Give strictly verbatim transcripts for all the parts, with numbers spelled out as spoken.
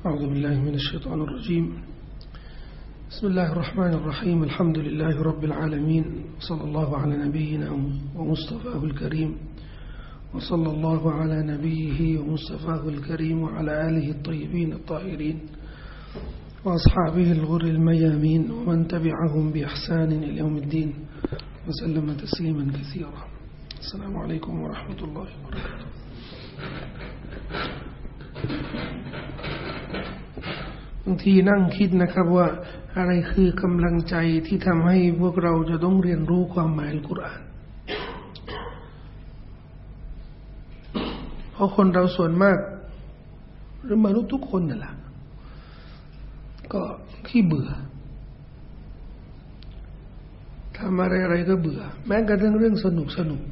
أعوذ بالله من الشيطان الرجيم بسم الله الرحمن الرحيم الحمد لله رب العالمين صلى الله على نبينا ومصطفاه الكريم وصلى الله على نبيه ومصطفاه الكريم وعلى آله الطيبين الطاهرين وأصحابه الغر الميامين ومن تبعهم بإحسان إلى يوم الدين وسلم تسليما كثيرا السلام عليكم ورحمة الله وبركاتهบางทีนั่งคิดนะครับว่าอะไรคือกำลังใจที่ทำให้พวกเราจะต้องเรียนรู้ความหมายอัลกุรอานเพราะคนเราส่วนมากหรือมนุษย์ทุกคนนั่นแหละก็ขี้เบื่อทำอะไรอะไรก็เบื่อแม้กระทั่งเรื่องสนุกสนุก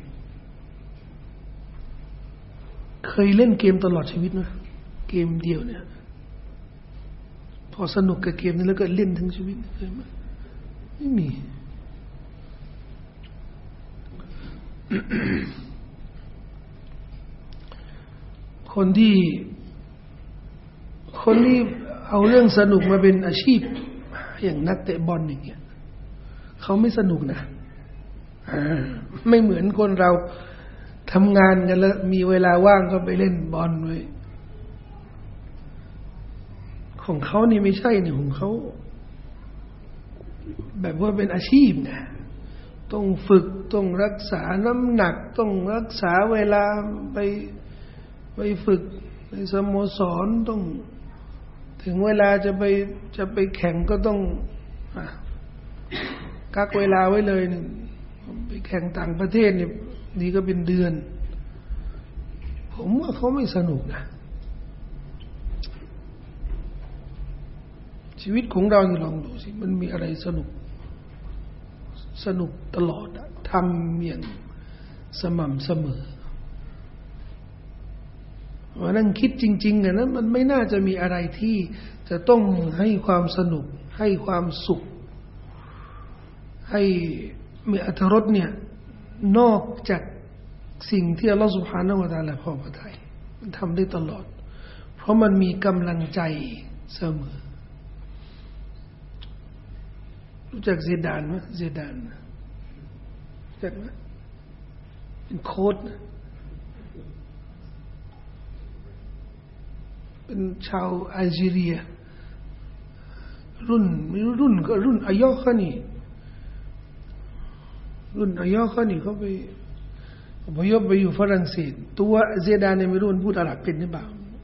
เคยเล่นเกมตลอดชีวิตนะเกมเดียวเนี่ยพอสนุกกับเกมนี้แล้วก็เล่นทั้งชีวิตเคยไหมไม่มี คนที่คนที่เอาเรื่องสนุกมาเป็นอาชีพอย่างนักเตะบอลอย่างเงี้ยเขาไม่สนุกนะไม่เหมือนคนเราทำงานกันแล้วมีเวลาว่างก็ไปเล่นบอลไว้ของเขานี่ไม่ใช่เนี่ยของเขาแบบว่าเป็นอาชีพนะต้องฝึกต้องรักษาน้ำหนักต้องรักษาเวลาไปไปฝึกในสโมสรต้องถึงเวลาจะไปจะไปแข่งก็ต้องกักเวลาไว้เลยเนี่ยไปแข่งต่างประเทศเนี่ยนี่ก็เป็นเดือนผมว่าเขาไม่สนุกนะชีวิตของเรานี่ลองดูสิมันมีอะไรสนุกสนุกตลอดทำอย่างสม่ำเสมอว่านั่งคิดจริงๆนะมันไม่น่าจะมีอะไรที่จะต้องให้ความสนุกให้ความสุขให้มีอรรถรสเนี่ยนอกจากสิ่งที่อัลลอฮฺ سبحانه และ تعالى พอพระทัยมันทำได้ตลอดเพราะมันมีกำลังใจเสมอรู้จักเซดานไหมเซดานรู้จักไหมเป็นโค้ชเป็นชาวแอลจีเรียรุ่นไม่รู้รุ่นก็รุ่นอายอเขานี่รุ่นอายอเขานี่เขาไปอพยพไปอยู่ฝรั่งเศสตัวเซดานเนี่ยไม่รู้มันพูดอาหรับเป็นหรือเปล่า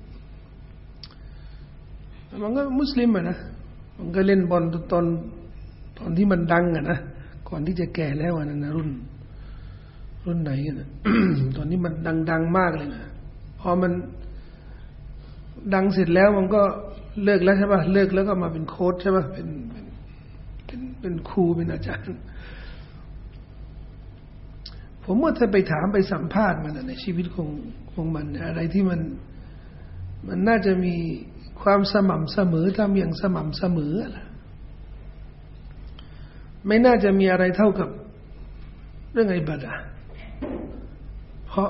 มันก็มุสลิมอ่ะนะมันก็เล่นบอลตอนตอนที่มันดังอ่ะนะก่อนที่จะแก่แล้วอ่ะนะรุ่นรุ่นไหนอ่ะนะ ตอนนี้มันดังๆมากเลยนะพอมันดังเสร็จแล้วมันก็เลิกแล้วใช่ป่ะเลิกแล้วก็มาเป็นโค้ชใช่ป่ะเป็นเป็นเป็นครูเป็นอาจารย์ผมว่าถ้าไปถามไปสัมภาษณ์มันในชีวิตของของมันอะไรที่มันมันน่าจะมีความสม่ำเสมอทำอย่างสม่ำเสมอล่ะไม่น่าจะมีอะไรเท่ากับเรื่องอิบาดะห์เพราะ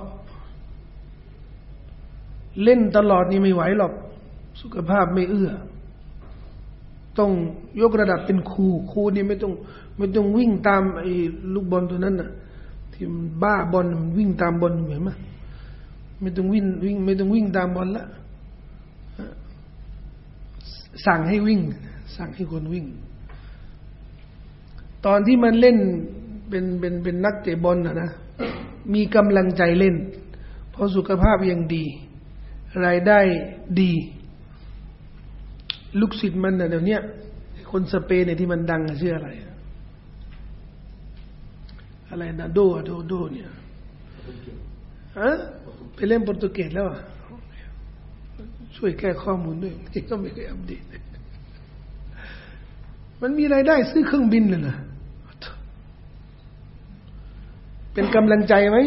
เล่นตลอดนี่ไม่ไหวหรอกสุขภาพไม่เอื้อต้องยกระดับเป็นครูครูนี่ไม่ต้องไม่ต้องวิ่งตามไอ้ลูกบอลตัวนั้นน่ะที่มันบ้าบอลมันวิ่งตามบอลเห็นไหมไม่ต้องวิ่งวิ่งไม่ต้องวิ่งตามบอลละสั่งให้วิ่งสั่งให้คนวิ่งตอนที่มันเล่นเป็นเป็นเป็นนักเตะบอลน่ะนะมีกำลังใจเล่นเพราะสุขภาพยังดีรายได้ดีลูกศิษย์มันน่ะเดี๋ยวนี้คนสเปนเนี่ยที่มันดังชื่ออะไรอะไรนะโดโดโดเนี่ยฮะไปเล่นโปรตุเกสแล้วอ่ะช่วยแก้ข้อมูลด้วยที่ก็ไม่เคยอัปเดตมันมีรายได้ซื้อเครื่องบินเลยนะเป็นกำลังใจไหม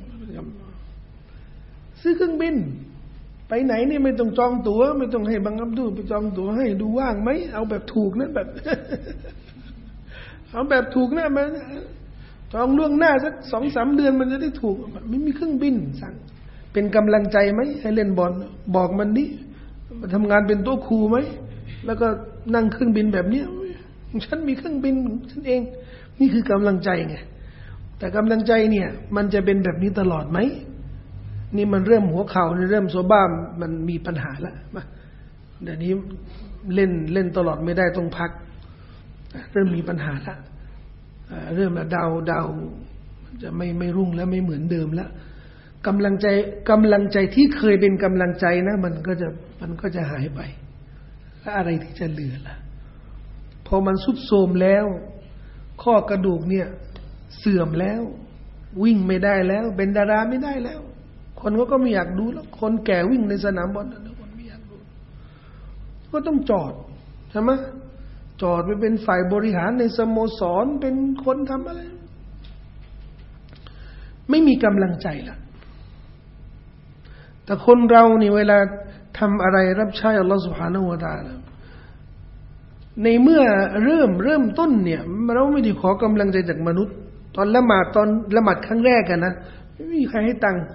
ซื้อเครื่องบินไปไหนนี่ไม่ต้องจองตั๋วไม่ต้องให้บังคับดูไปจองตั๋วให้ดูว่างไหมเอาแบบถูกนะแบบเอาแบบถูกนะมันจองล่วงหน้าสักสองสามเดือนมันจะได้ถูกไม่มีเครื่องบินสั่งเป็นกำลังใจไหมให้เล่นบอลบอกมันดิมาทำงานเป็นโต๊ะครูไหมแล้วก็นั่งเครื่องบินแบบนี้ฉันมีเครื่องบินฉันเองนี่คือกำลังใจไงแต่กำลังใจเนี่ยมันจะเป็นแบบนี้ตลอดไหมนี่มันเริ่มหัวเข่าเริ่มโซบ้ามันมีปัญหาแล้วมาเดี๋ยวนี้เล่นเล่นตลอดไม่ได้ต้องพักเริ่มมีปัญหาแล้วเริ่มดาวดาวจะไม่ไม่รุ่งแล้วไม่เหมือนเดิมแล้วกำลังใจกำลังใจที่เคยเป็นกำลังใจนะมันก็จะมันก็จะหายไปแล้วอะไรที่จะเหลือล่ะพอมันสุดโทรมแล้วข้อกระดูกเนี่ยเสื่อมแล้ววิ่งไม่ได้แล้วเป็นดาราไม่ได้แล้วคนเขาก็ไม่อยากดูแล้วคนแก่วิ่งในสนามบอลคนไม่อยากดูก็ต้องจอดใช่ไหมจอดไปเป็นฝ่ายบริหารในสโมสรเป็นคนทำอะไรไม่มีกำลังใจละแต่คนเรานี่เวลาทำอะไรรับใช้อัลลอฮฺ سبحانه และ تعالى ในเมื่อเริ่มเริ่มต้นเนี่ยเราไม่ได้ขอกำลังใจจากมนุษย์ตอนละหมาดตอนละหมาดครั้งแรกกันนะไม่มีใครให้ตังค์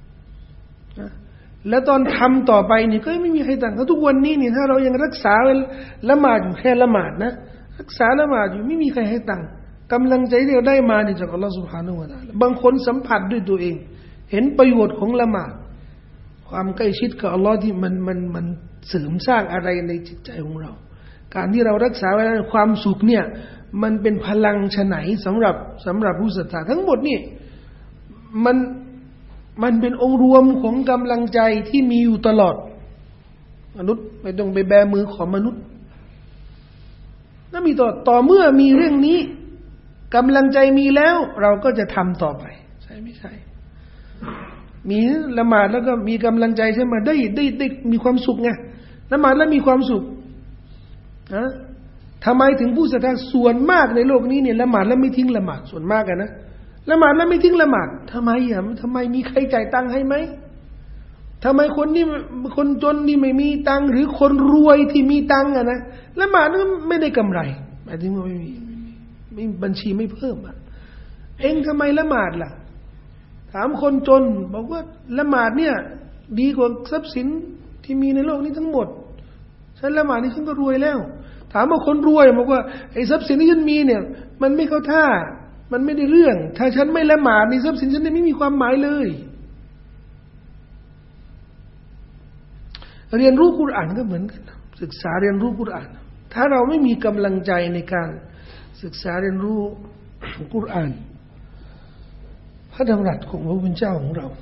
แล้วตอนทำต่อไปนี่ก็ไม่มีใครตังค์แล้วทุกวันนี้นี่ถ้าเรายังรักษาละหมาดอยู่แค่ละหมาดนะรักษาละหมาดอยู่ไม่มีใครให้ตังค์กำลังใจที่เราได้มานี่จากอัลลอฮฺ سبحانه และ تعالى บางคนสัมผัสด้วยตัวเองเห็นประโยชน์ของละหมาดความใกล้ชิดกับอัลลอฮ์ที่มันมันมันเสริมสร้างอะไรในจิตใจของเราการที่เรารักษาไว้ความสุขเนี่ยมันเป็นพลังฉะไหนสำหรับสำหรับผู้ศรัทธาทั้งหมดนี่มันมันเป็นองค์รวมของกำลังใจที่มีอยู่ตลอดมนุษย์ไม่ต้องไปแบมือของมนุษย์นั่นมีต่อต่อเมื่อมีเรื่องนี้กำลังใจมีแล้วเราก็จะทำต่อไปใช่ไม่ใช่มีละหมาดแล้วก็มีกำลังใจใช่ไหมได้ได้ได้มีความสุขไงละหมาดแล้วมีความสุขนะทำไมถึงผู้ศรัทธาส่วนมากในโลกนี้เนี่ยละหมาดแล้วไม่ทิ้งละหมาดส่วนมากกันนะละหมาดแล้วไม่ทิ้งละหมาดทำไมอ่ะทำไมมีใครจ่ายตังค์ให้ไหมทำไมคนที่คนจนที่ไม่มีตังค์หรือคนรวยที่มีตังค์อ่ะนะละหมาดก็ไม่ได้กำไรหมายถึงว่าไม่มีไม่บัญชีไม่เพิ่มอ่ะเองทำไมละหมาดล่ะถามคนจนบอกว่าละหมาดเนี่ยดีกว่าทรัพย์สินที่มีในโลกนี้ทั้งหมดฉันละหมาดนี่ฉันก็รวยแล้วถามว่าคนรวยบอกว่าไอ้ทรัพย์สินที่ฉันมีเนี่ยมันไม่เข้าท่ามันไม่ได้เรื่องถ้าฉันไม่ละหมาดนี่ทรัพย์สินฉันไม่มีความหมายเลยเรียนรู้กุรอานก็เหมือนกันศึกษาเรียนรู้กุรอานถ้าเราไม่มีกำลังใจในการศึกษาเรียนรู้กุรอานพระดำรัสของพระผู้เป็นเจ้าของเรา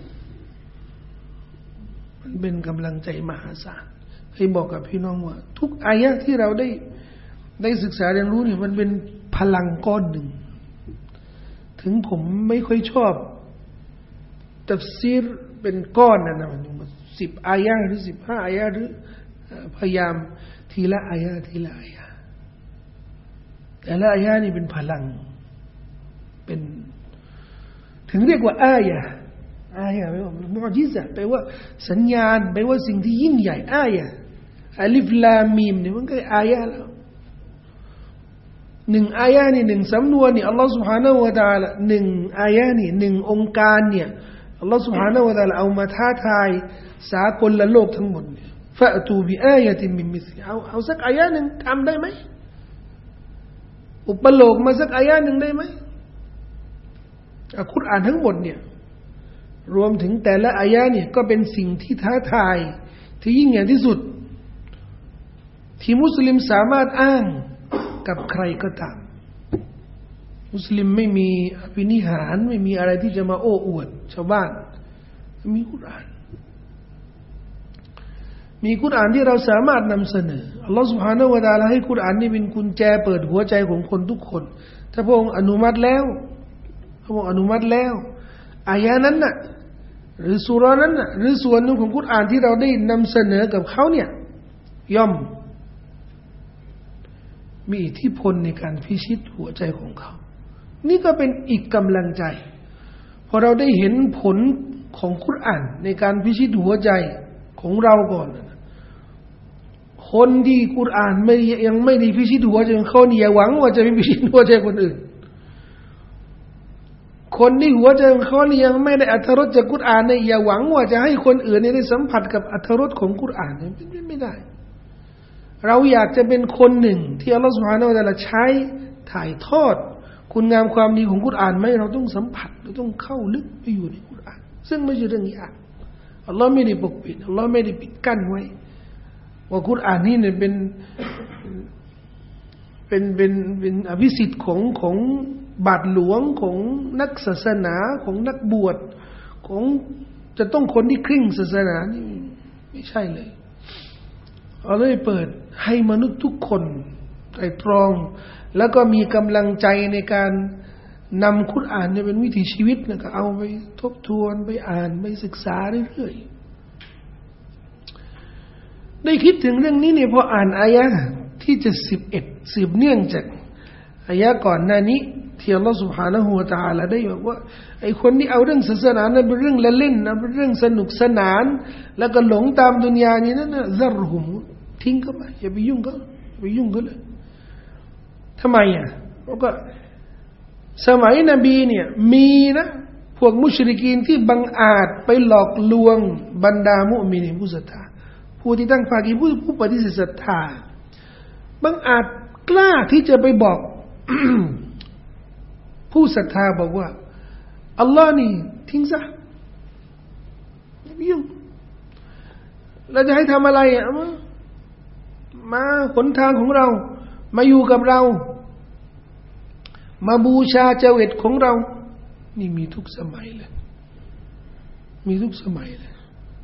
มันเป็นกำลังใจมหาศาลให้บอกกับพี่น้องว่าทุกอายะห์ที่เราได้ได้ศึกษาเรียนรู้เนี่ยมันเป็นพลังก้อนหนึ่งถึงผมไม่ค่อยชอบตัฟซีรเป็นก้อนนะนะมันสิบอายะห์หรือสิบห้าอายะห์หรือพยายามทีละอายะห์ทีละอายะห์แต่ละอายะห์นี่เป็นพลังเป็นถึงเรียกว่าอายะห์อายะห์แปลว่ามุอญิซะห์แปลว่าสัญญาณแปลว่าสิ่งที่ยิ่งใหญ่อายะห์อัลิฟลามีมเนี่ยมันก็อายะห์แล้วหนึ่งอายะห์นี่หนึ่งสำนวนนี่อัลลอฮฺ سبحانه และ تعالى หนึ่งอายะห์นี่หนึ่งองค์การเนี่ยอัลลอฮฺ سبحانه และ تعالى เอามาท้าทายสากลโลกทั้งหมดฟะอตูบิอายะตินมินมิสลิเอาเอาสักอายะห์นึงทำได้ไหมอุปโลกมาสักอายะห์นึงได้ไหมอัลกุรอานทั้งหมดเนี่ยรวมถึงแต่ละอายะห์เนี่ยก็เป็นสิ่งที่ท้าทายที่ยิ่งใหญ่ที่สุดที่มุสลิมสามารถอ้างกับใครก็ตามมุสลิมไม่มีอภินิหารไม่มีอะไรที่จะมาโอ้อวดชาวบ้านมีกุรอานมีกุรอานที่เราสามารถนำเสนออัลลอฮฺ سبحانه และ تعالى ให้กุรอานนี่เป็นกุญแจเปิดหัวใจของคนทุกคนถ้าพระองค์อนุมัติแล้วพระองค์อนุมัติแล้วอายะนั้นน่ะหรือซูเราะห์นั้นน่ะหรือส่วนหนึ่งของกุรอานที่เราได้นำเสนอกับเขาเนี่ยย่อมมีอิทธิพลในการพิชิตหัวใจของเขานี่ก็เป็นอีกกำลังใจพอเราได้เห็นผลของกุรอานในการพิชิตหัวใจของเราก่อนคนที่กุรอานไม่ยังไม่ได้พิชิตหัวใจของเขาเนี่ยหวังว่าจะไม่พิชิตหัวใจคนอื่นคคนที่หัวใจของเขายังไม่ได้อรรถรสจากกุรอานเนี่ยอย่าหวังว่าจะให้คนอื่นได้สัมผัสกับอรรถรสของกุรอานเนี่ยเป็นไม่ได้เราอยากจะเป็นคนหนึ่งที่อัลลอฮฺซุบฮานะฮูวะตะอาลาใช้ถ่ายทอดคุณงามความดีของกุรอานไหมเราต้องสัมผัสเราต้องเข้าลึกไปอยู่ในกุรอานซึ่งไม่ใช่เรื่องยากอัลลอฮ์ไม่ได้ปกปิดอัลลอฮ์ไม่ได้ปิดกั้นไว้ว่ากุรอานนี่เนี่ยเป็นเป็นเป็นเป็นอภิสิทธิ์ของของบาทหลวงของนักศาสนาของนักบวชของจะต้องคนที่ครึ่งศาสนานี่ไม่ใช่เลยเราเลยเปิดให้มนุษย์ทุกคนไตร่ตรองแล้วก็มีกำลังใจในการนำคุรอานเนี่ยเป็นวิถีชีวิตนะก็เอาไปทบทวนไปอ่านไปศึกษาเรื่อยๆได้คิดถึงเรื่องนี้เนี่ยพออ่านอายะห์ที่จะสิบเอ็ดสืบเนื่องจากอายะห์ก่อนหน้านี้ที่อัลลอฮฺ سبحانه และ تعالى ได้บอกว่าไอ้คนที่เอาเรื่องศาสนานั้นเป็นเรื่องเล่นๆนะเป็นเรื่องสนุกสนานแล้วก็หลงตามดุนยานี้นั่นน่ะซัรฮุมทิ้งเข้าไปอย่าไปยุ่งเขาอย่าไปยุ่งเขาเลยทำไมอ่ะเพราะว่าสมัยนบีเนี่ยมีนะพวกมุชริกีนที่บังอาจไปหลอกลวงบรรดามุมินีผู้ศรัทธาผู้ที่ตั้งภาคีผู้ผู้ปฏิเสธศรัทธาบังอาจกล้าที่จะไปบอก ผู้ศรัทธาบอกว่าอัลลอฮ์นี่ทิ้งซะอย่าไปยุ่งเราจะให้ทำอะไรอ่ะมามาหนทางของเรามาอยู่กับเรามาบูชาเจวิตของเรานี่มีทุกสมัยเลยมีทุกสมัยเลย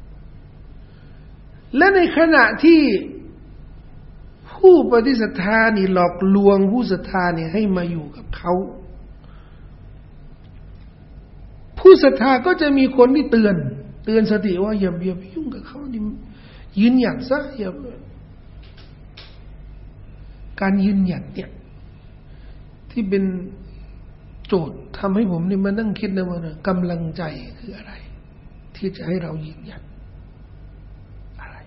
และในขณะที่ผู้ปฏิศรัทธานี่หลอกลวงผู้ศรัทธานี่ให้มาอยู่กับเขาผู้ศรัทธาก็จะมีคนที่เตือนเตือนสติว่าอย่าอย่าไปยุ่งกับเขานี่ยืนหยัดซะอย่าการยืนหยัดเนี่ยที่เป็นโจทย์ทำให้ผมนี่มานั่งคิดนะว่ากำลังใจคืออะไรที่จะให้เรายืนหยัดอะไร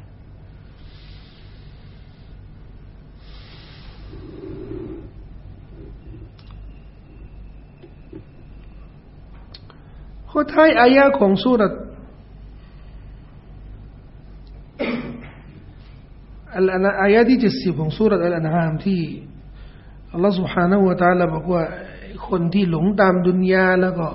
ข้อท้ายอายะของซูเราะห์อัลอายะที่เจ็ดสิบของซูเราะห์อัลอันอามที่อัลลอฮฺ سبحانه และ تعالى บอกว่าคนที่หลงตามดุนยาแล้วก็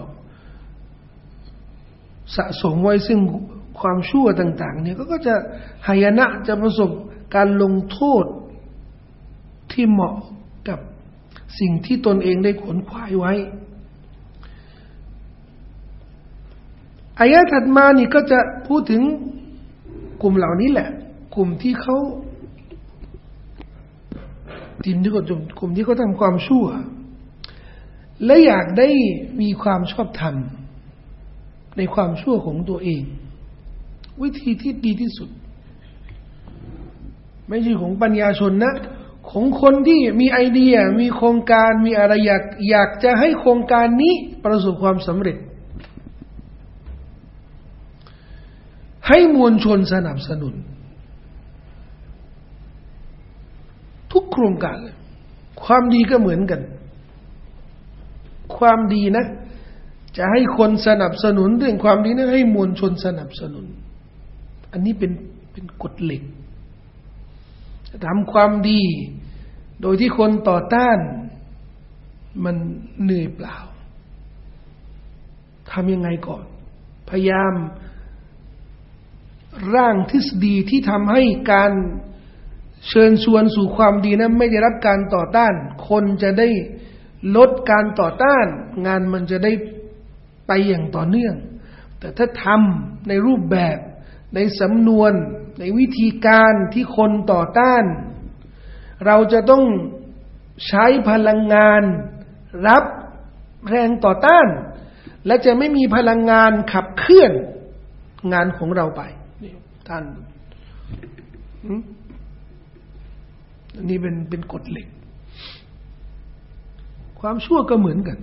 สะสมไว้ซึ่งความชั่วต่างๆเนี่ยก็จะหายนะจะประสบการลงโทษที่เหมาะกับสิ่งที่ตนเองได้ขวนขวายไว้อายะถัดมานี่ก็จะพูดถึงกลุ่มเหล่านี้แหละกลุ่มที่เขาทีมที่เขากลุ่มที่เขาทำความชั่วและอยากได้มีความชอบธรรมในความชั่วของตัวเองวิธีที่ดีที่สุดไม่ใช่ของปัญญาชนนะของคนที่มีไอเดียมีโครงการมีอะไรอยากอยากจะให้โครงการนี้ประสบความสำเร็จให้มวลชนสนับสนุนทุกโครงการเลยความดีก็เหมือนกันความดีนะจะให้คนสนับสนุนเรื่องความดีนะให้มวลชนสนับสนุนอันนี้เป็นเป็นกฎเหล็กทำความดีโดยที่คนต่อต้านมันเหนื่อยเปล่าทำยังไงก่อนพยายามร่างทฤษฎีที่ทำให้การเชิญชวนสู่ความดีนั้นไม่ได้รับการต่อต้านคนจะได้ลดการต่อต้านงานมันจะได้ไปอย่างต่อเนื่องแต่ถ้าทำในรูปแบบในสำนวนในวิธีการที่คนต่อต้านเราจะต้องใช้พลังงานรับแรงต่อต้านและจะไม่มีพลังงานขับเคลื่อนงานของเราไปนี่ท่านอันนี้เป็นเป็นกฎเหล็กความชั่วก็เหมือนกัน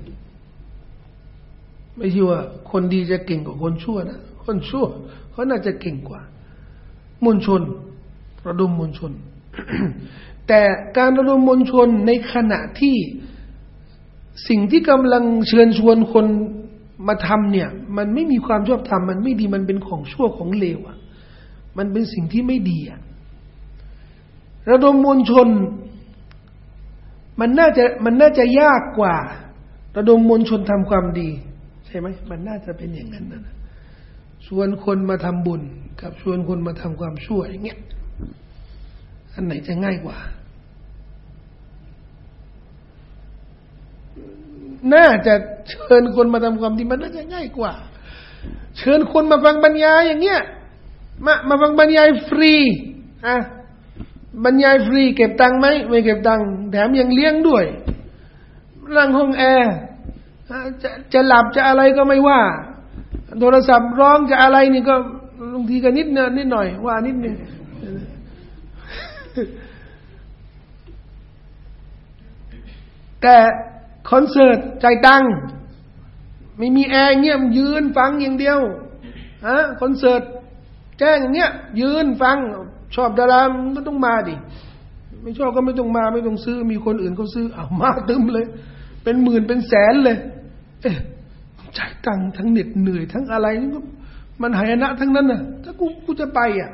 ไม่ใช่ว่าคนดีจะเก่งกว่าคนชั่วนะคนชั่วเขาน่าจะเก่งกว่ามวลชนระดมมวลชน แต่การระดมมวลชนในขณะที่สิ่งที่กำลังเชิญชวนคนมาทำเนี่ยมันไม่มีความชอบธรรมมันไม่ดีมันเป็นของชั่วของเลวอ่ะมันเป็นสิ่งที่ไม่ดีอ่ะระดมมวลชนมันน่าจะมันน่าจะยากกว่าระดมมวลชนทำความดีใช่ไหมมันน่าจะเป็นอย่างนั้นนะชวนคนมาทำบุญกับชวนคนมาทำความชั่วอย่างเงี้ยอันไหนจะง่ายกว่าน่าจะเชิญคนมาทำความดีมันน่าจะง่ายกว่าเชิญคนมาฟังบรรยายอย่างเงี้ยมามาฟังบรรยายฟรีอ่ะบรรยายฟรีเก็บตังค์ไหมไม่เก็บตังค์แถมยังเลี้ยงด้วยนั่งห้องแอร์จะจะหลับจะอะไรก็ไม่ว่าโทรศัพท์ร้องจะอะไรนี่ก็บางทีก็นิดเนินนิดหน่อยว่านิดนึงแต่คอนเสิร์ตจ่ายตังค์ไม่มีแอร์เงี้ยยืนฟังอย่างเดียวฮะคอนเสิร์ตแจ้งอย่างเงี้ยยืนฟังชอบดาราก็ต้องมาดิไม่ชอบก็ไม่ต้องมาไม่ต้องซื้อมีคนอื่นเขาซื้อเอามาตึมเลยเป็นหมื่นเป็นแสนเลยเอ๊ะจ่ายตังค์ทั้งเหน็ดเหนื่อยทั้งอะไรมันหายนะทั้งนั้นน่ะถ้ากูกูจะไปอ่ะ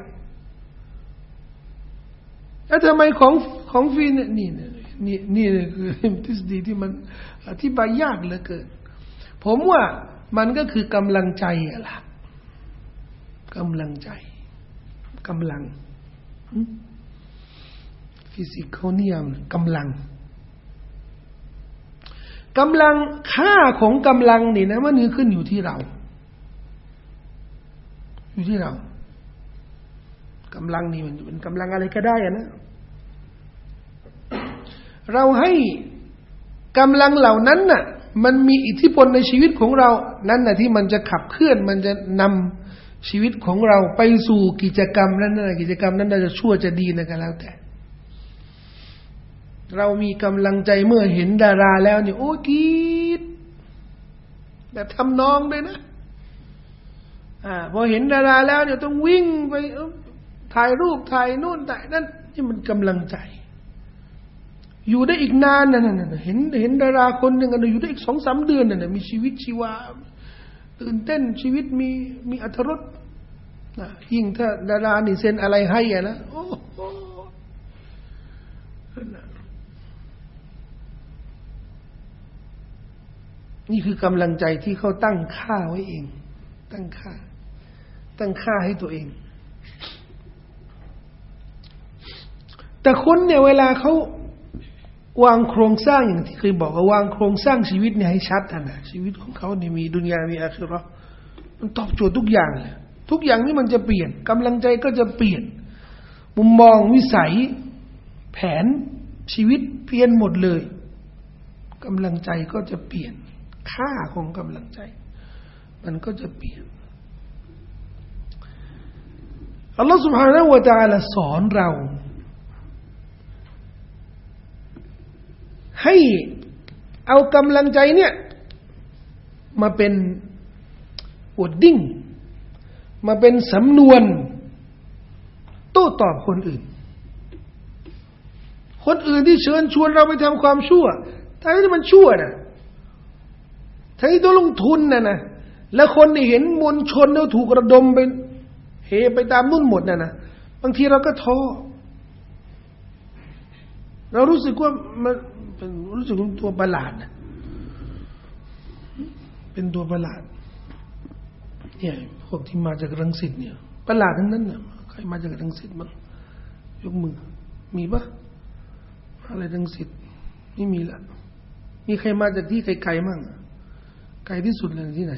แล้วทำไมของของฟรีเนี่ยนี่นี่นี่คือทฤษฎีที่มันอธิบายยากเหลือเกินผมว่ามันก็คือกำลังใจอะล่ะกำลังใจกำลังฟิสิกอลเนี่ยกำลังกำลังค่าของกำลังนี่นะมันขึ้นอยู่ที่เราอยู่ที่เรากำลังนี่มันเป็นกำลังอะไรก็ได้อะนะเราให้กำลังเหล่านั้นน่ะมันมีอิทธิพลในชีวิตของเรานั่นน่ะที่มันจะขับเคลื่อนมันจะนำชีวิตของเราไปสู่กิจกรรมนั้นน่ะกิจกรรมนั้นจะชั่วจะดีนะก็แล้วแต่เรามีกำลังใจเมื่อเห็นดาราแล้วเนี่ยโอ้กรี๊ดแบบทำนองเลยนะอ่าพอเห็นดาราแล้วเนี่ยต้องวิ่งไปถ่ายรูปถ่ายนู่นถ่ายนั่นนี่มันกำลังใจอยู่ได้อีกนานน่ะน่ะเห็นเห็นดาราคนหนึ่งอ่ะอยู่ได้อีกสองสามเดือนน่ะมีชีวิตชีวาตื่นเต้นชีวิตมีมีอรรถรสนะยิ่งถ้าดารานี่เซ็นอะไรให้อ่ะนะโอ้โหนี่คือกำลังใจที่เขาตั้งค่าไว้เองตั้งค่าตั้งค่าให้ตัวเองแต่คนเนี่ยเวลาเขาวางโครงสร้างอย่างที่เคยบอกว่าวางโครงสร้างชีวิตเนี่ยให้ชัดนะชีวิตของเขาเนี่ยมีดุนยามีอาคิเราะห์มันตอบโจทย์ทุกอย่างเลยทุกอย่างนี่มันจะเปลี่ยนกำลังใจก็จะเปลี่ยนมุมมองวิสัยแผนชีวิตเปลี่ยนหมดเลยกำลังใจก็จะเปลี่ยนค่าของกำลังใจมันก็จะเปลี่ยนอัลลอฮฺ سبحانه และ تعالى สอนเราให้เอากำลังใจเนี่ยมาเป็นวอร์ดดิ้งมาเป็นสำนวนโต้ตอบคนอื่นคนอื่นที่เชิญชวนเราไปทำความชั่วถ้าที่มันชั่วนะถ้าที่ต้องลงทุนนะนะแล้วคนที่เห็นมวลชนเราถูกระดมไปเฮไปตามนุ่นหมดนะนะบางทีเราก็ท้อเรารู้สึกว่ามันเป็นรู้สึกเป็นตัวประหลาดนะเป็นตัวประหลาดเนี่ยพวกที่มาจากรังสิตเนี่ยประหลาดทั้งนั้นนะใครมาจากรังสิตบ้างยกมือมีปะอะไรรังสิตไม่มีละมีใครมาจากที่ไกลๆมั่งไกลที่สุดเลยที่ไหน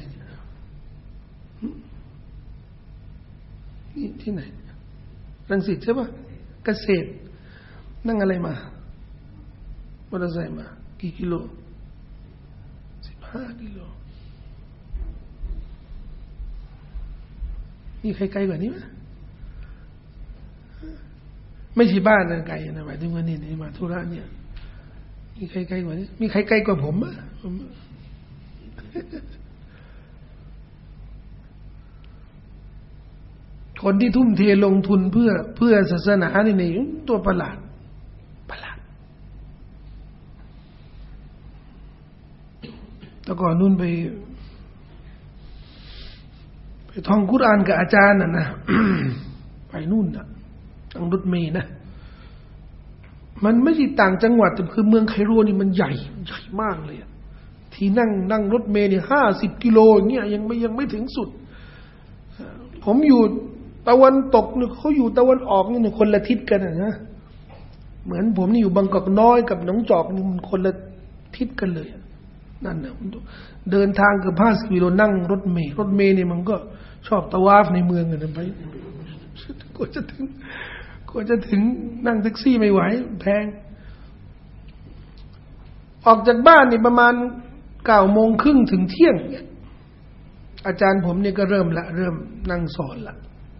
นี่ที่ไหนรังสิตใช่ปะเกษตรนั่งอะไรมามอเตอร์ไซค์มากี่กิโลสิบห้ากิโลมีใครไกลกว่านี้ไหมไม่ใช่บ้านนะไกลนะหมายถึงว่านี่นี่มาธุระเนี่ยมีใครไกลกว่านี้มีใครไกลกว่าผมอ่ะคนที่ทุ่มเทลงทุนเพื่อเพื่อศาสนานี่นี่ตัวประหลาดประหลาดแต่ก่อนนู่นไปไปท่องกุรอานกับอาจารย์น่ะนะ ไปนู่นน่ะนั่งรถเมล์นะมันไม่ใช่ต่างจังหวัดแต่คือเมืองไคโรนี่มันใหญ่ใหญ่มากเลยที่นั่งนั่งรถเมล์เนี่ยห้าสิบกิโลเนี่ยยังไม่ยังไม่ถึงสุดผมอยู่ตะวันตกเนี่ยเขาอยู่ตะวันออกนี่คนละทิศกันนะเหมือนผมนี่อยู่บางกอกน้อยกับหนองจอกนี่มันคนละทิศกันเลยนั่นนะเดินทางเกือบห้าสิบกิโลนั่งรถเมล์รถเมล์เนี่ยมันก็ชอบตะวาฟในเมืองกันไปกว่าจะถึงกว่าจะถึงนั่งแท็กซี่ไม่ไหวแพงออกจากบ้านนี่ประมาณเก้าโมงครึ่งถึงเที่ยงเนี่ยอาจารย์ผมเนี่ยก็เริ่มละเริ่มนั่งสอนละ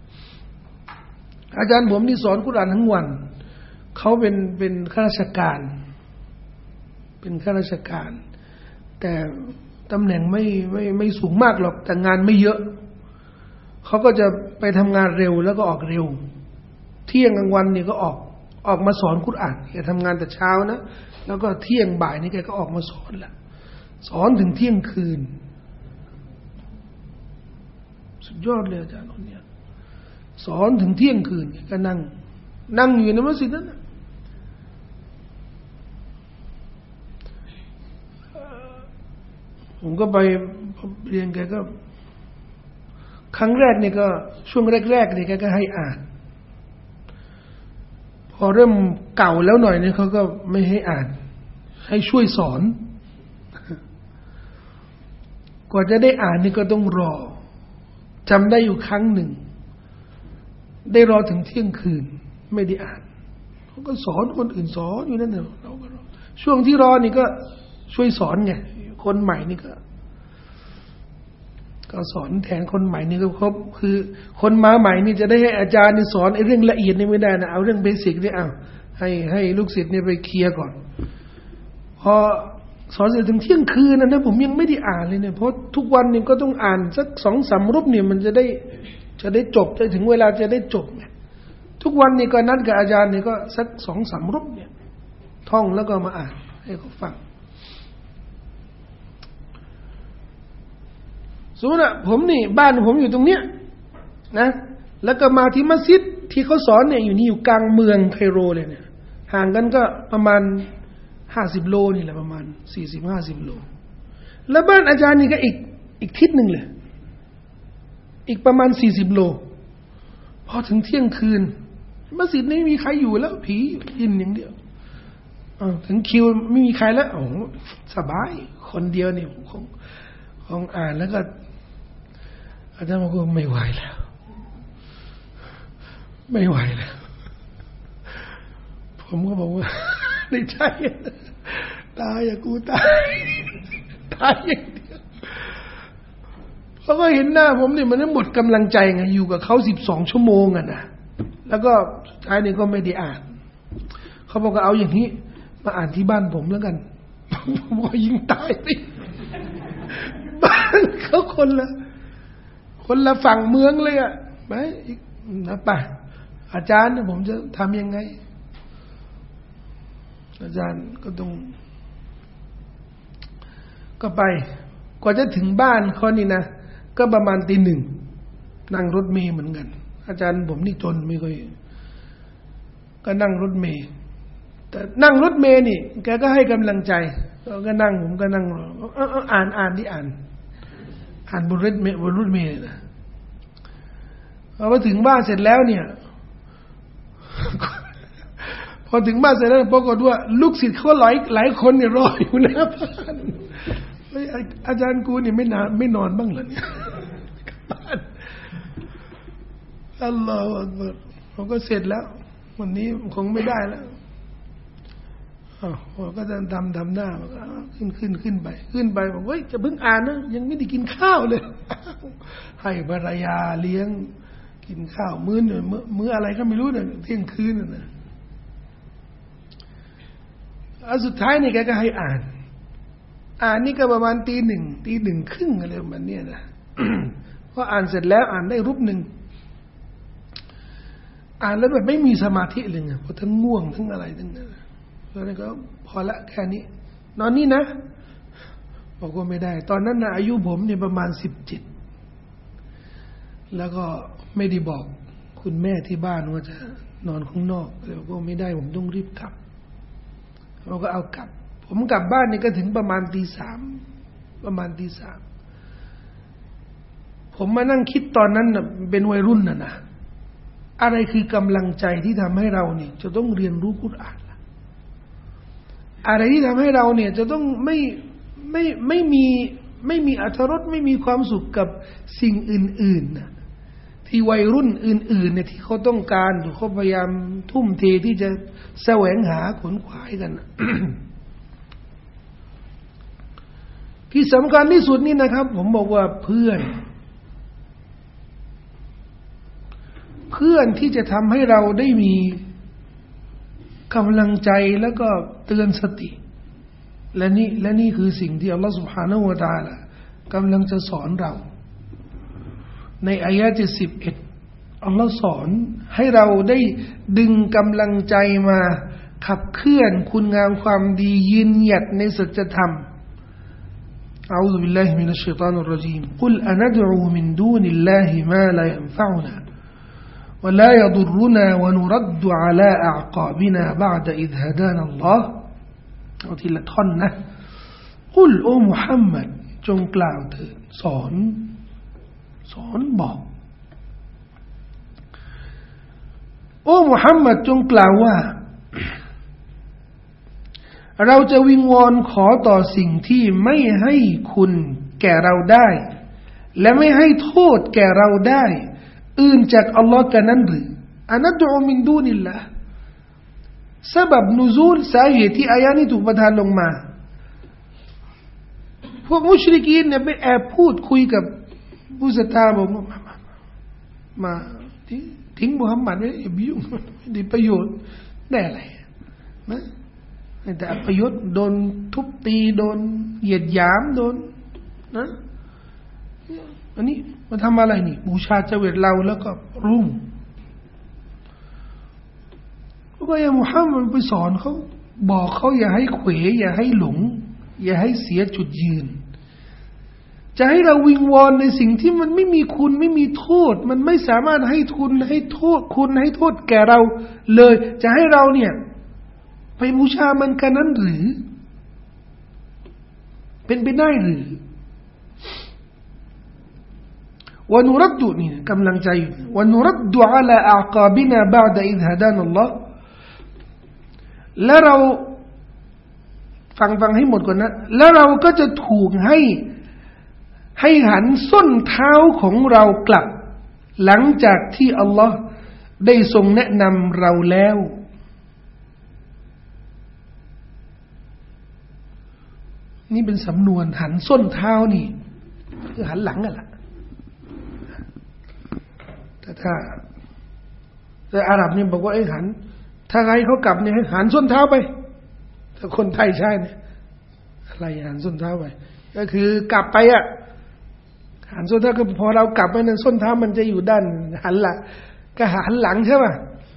อาจารย์ผมนี่สอนกุรอานทั้งวันเขาเป็นเป็นข้าราชการเป็นข้าราชการแต่ตำแหน่งไม่ไม่ไม่สูงมากหรอกแต่งานไม่เยอะเขาก็จะไปทำงานเร็วแล้วก็ออกเร็วเที่ยงกลางวันนี่ก็ออกออกมาสอนกุรอานแกทำงานแต่เช้านะแล้วก็เที่ยงบ่ายนี่แกก็ออกมาสอนละสอนถึงเที่ยงคืนสุดยอดเลยอาจารย์คนนี้สอนถึงเที่ยงคืนก็นั่งนั่งอยู่ในมัสยิดนั้นผมก็ไปเรียนแกก็ครั้งแรกเนี่ยก็ช่วงแรกๆเนี่ยแกก็ให้อ่านพอเริ่มเก่าแล้วหน่อยเนี่ยเขาก็ไม่ให้อ่านให้ช่วยสอนกว่าจะได้อ่านนี่ก็ต้องรอจำได้อยู่ครั้งหนึ่งได้รอถึงเที่ยงคืนไม่ได้อ่านเขาก็สอนคนอื่นสอนอยู่นั่นน่ะเราก็รอช่วงที่รอนี่ก็ช่วยสอนไงคนใหม่นี่ก็ก็สอนแทนคนใหม่นี่ก็ครบคือคนมาใหม่นี่จะได้ให้อาจารย์นี่สอนไอ้เรื่องละเอียดนี่ไม่ได้นะเอาเรื่องเบสิกนี่เอาให้ให้ลูกศิษย์นี่ไปเคลียร์ก่อนพอสอนเสร็จถึงเที่ยงคืนนะนะผมยังไม่ได้อ่านเลยเนี่ยเพราะทุกวันนี่ก็ต้องอ่านสักสองสามรูปเนี่ยมันจะได้จะได้จบจะถึงเวลาจะได้จบไงทุกวันนี่ก็นัดกับอาจารย์นี่ก็สักสองสามรูปเนี่ยท่องแล้วก็มาอ่านให้เขาฟังสมมติว่าผมนี่บ้านผมอยู่ตรงเนี้ยนะแล้วก็มาที่มัสยิดที่เขาสอนเนี่ยอยู่นี่อยู่กลางเมืองไคโรเลยเนี่ยห่างกันก็ประมาณห้าสิบโลนี่แหละประมาณสี่สิบห้าสิบโลแล้วบ้านอาจารย์นี่ก็อีกอีกทิศหนึ่งเลยอีกประมาณสี่สิบโลพอถึงเที่ยงคืนมัสยิดไม่มีใครอยู่แล้วผียินอย่างเดียวถึงคิวไม่มีใครแล้วโอ้สบายคนเดียวนี่คงคงอ่านแล้วก็อาจารย์บอกว่าไม่ไหวแล้วไม่ไหวแล้วผมก็บอกว่าในใจตายอย่ากูตายตายอย่างเดียวเขาก็เห็นหน้าผมเนี่ยมันหมดกำลังใจไงอยู่กับเขาสิบสองชั่วโมงอ่ะนะแล้วก็สุดท้ายนี่ก็ไม่ได้อ่านเขาบอกว่าเอาอย่างนี้มาอ่านที่บ้านผมแล้วกันผมก็ยิงตายไปบ้านเขาคนละคนละฝั่งเมืองเลยอ่ะไปนะป่ะอาจารย์ผมจะทำยังไงอาจารย์ก็ต้องก็ไปกว่าจะถึงบ้านเขานี่นะก็ประมาณตีหนึ่งนั่งรถเมล์เหมือนกันอาจารย์ผมนี่จนไม่ค่อยก็นั่งรถเมล์แต่นั่งรถเมล์นี่แกก็ให้กำลังใจก็นั่งผมก็นั่งอ่านอ่านที่อ่านอ่านบนรถเมล์บนรถเมล์นะพอถึงบ้านเสร็จแล้วเนี่ยพอถึงบ้านเสร็จแล้วปรากฏว่าลูกศิษย์เขาหลายหลายคนเนี่ยรออยู่หน้าบ้านอาจารย์กูนี่ไม่นอนไม่นอนบ้างเหรอเนี่ยบ้านอัลลอฮฺอักบัรผมก็เสร็จแล้ววันนี้คงไม่ได้แล้วอ๋อก็จะทำทำหน้าขึ้นขึ้นขึ้นไปขึ้นไปบอกเฮ้ยจะเพิ่งอ่านนะยังไม่ได้กินข้าวเลยให้ภรรยาเลี้ยงกินข้าวมื้อเนี่ยมื้อมื้ออะไรก็ไม่รู้เนี่ยเที่ยงคืนน่ะอันสุดท้ายนี่แกก็ให้อ่านอ่านนี่ก็ประมาณตีหนึ่งตีหนึ่งครึ่งอะไรประมาณนี้นะ พออ่านเสร็จแล้วอ่านได้รูปหนึ่งอ่านแล้วแบบไม่มีสมาธิเลยไงเพราะทั้งง่วงทั้งอะไรทั้งนั้นแล้วก็พอละแค่นี้นอนนี่นะบอกว่าไม่ได้ตอนนั้นนะอายุผมเนี่ยประมาณสิบเจ็ดแล้วก็ไม่ได้บอกคุณแม่ที่บ้านว่าจะนอนข้างนอกเลยบอกว่าไม่ได้ผมต้องรีบกลับเราก็เอากลับผมกลับบ้านนี่ก็ถึงประมาณตีสามประมาณตีสามผมมานั่งคิดตอนนั้นน่ะเป็นวัยรุ่นน่ะนะอะไรคือกำลังใจที่ทำให้เราเนี่ยจะต้องเรียนรู้กุรอานล่ะอะไรที่ทำให้เราเนี่ยจะต้องไม่ไม่ไม่มีไม่มีอรรถรสไม่มีความสุขกับสิ่งอื่นๆน่ะที่วัยรุ่นอื่นๆเนี่ยที่เขาต้องการหรือเขาพยายามทุ่มเทที่จะแสวงหาขนขวายกัน ที่สำคัญที่สุดนี่นะครับผมบอกว่าเพื่อนเพื่อนที่จะทำให้เราได้มีกำลังใจแล้วก็เตือนสติและนี่และนี่คือสิ่งที่อัลลอฮฺ سبحانه และ تعالى กำลังจะสอนเราในอายะห์ที่สิบเอ็ดอัลลอฮฺสอนให้เราได้ดึงกำลังใจมาขับเคลื่อนคุณงามความดียืนหยัดในสัจธรรมอะอูซุบิลลาฮิมินัชชัยฏอนิรเราะญีมกุลอะนัดอูมินดูนิลลาฮิมาลายันฟะอุนาولا يضرنا ونرد على أعقابنا بعد إذ هدانا الله เอาทีละท่อนนะกุลโอ้มุฮัมมัดจงกล่าวเถิดสอนสอนบอกโอ้มุฮัมมัดจงกล่าวว่าเราจะวิงวอนขอต่อสิ่งที่ไม่ให้คุณแก่เราได้และไม่ให้โทษแก่เราได้อื่นจากอัลลอฮ์กันนั้นหรืออานัดอูมินดูนิลลาห์ซะบับนุซูลสาเหตุที่อายะนี้ถูกประทานลงมาพวกมุชริกีนเนี่ยไปแอบพูดคุยกับผู้ศรัทธาบอกว่ามามาทิ้งมุฮัมมัดไว้อย่าไปยุ่งไม่ได้ประโยชน์ได้อะไรนะแต่อัปยศโดนทุบตีโดนเหยียดหยามโดนนะอันนี้มาทำอะไรนี่บูชาเจวิตเราแล้วก็รุ่งก็อย่ามุฮัมมัดไปสอนเขาบอกเขาอย่าให้เขวอย่าให้หลงอย่าให้เสียจุดยืนจะให้เราวิงวอนในสิ่งที่มันไม่มีคุณไม่มีโทษมันไม่สามารถให้ทุนให้โทษคุณให้โทษแก่เราเลยจะให้เราเนี่ยไปบูชามันกันนั้นหรือเป็นไปได้หรือวะนุรัดดุนี่กำลังใจวะนุรัดดุอะลาอักาบินาบะอ์ดะอิซฮะดานัลลอฮ์และเราฟังฟังให้หมดก่อนนะแล้วเราก็จะถูกให้ให้หันส้นเท้าของเรากลับหลังจากที่อัลลอฮ์ได้ทรงแนะนำเราแล้วนี่เป็นสำนวนหันส้นเท้านี่คือหันหลังกันล่ะแต่ถ้าแต่อาหรับนี่บอกว่าไอ้หันถ้าใครเขากลับเนี่ยให้หันส้นเท้าไปถ้าคนไทยใช่เนี่ยอะไรหันส้นเท้าไปก็คือกลับไปอ่ะหันส้นเท้าก็พอเรากลับไปนั้นส้นเท้ามันจะอยู่ด้านหันหลังก็หันหลังใช่ป่ะ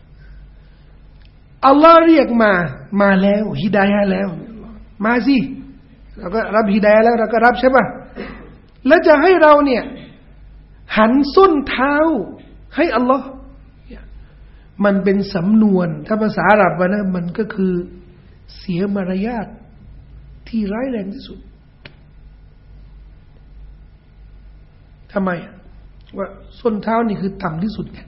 อัลลอฮ์เรียกมามาแล้วฮิดายะห์แล้วมาสิเราก็รับฮิดายะห์แล้วเราก็รับใช่ป่ะแล้วจะให้เราเนี่ยหันส้นเท้าให้อัลลอฮ์มันเป็นสำนวนถ้าภาษาอาหรับนะมันก็คือเสียมารยาทที่ร้ายแรงที่สุดทำไมว่าส้นเท้านี่คือต่ำที่สุดไง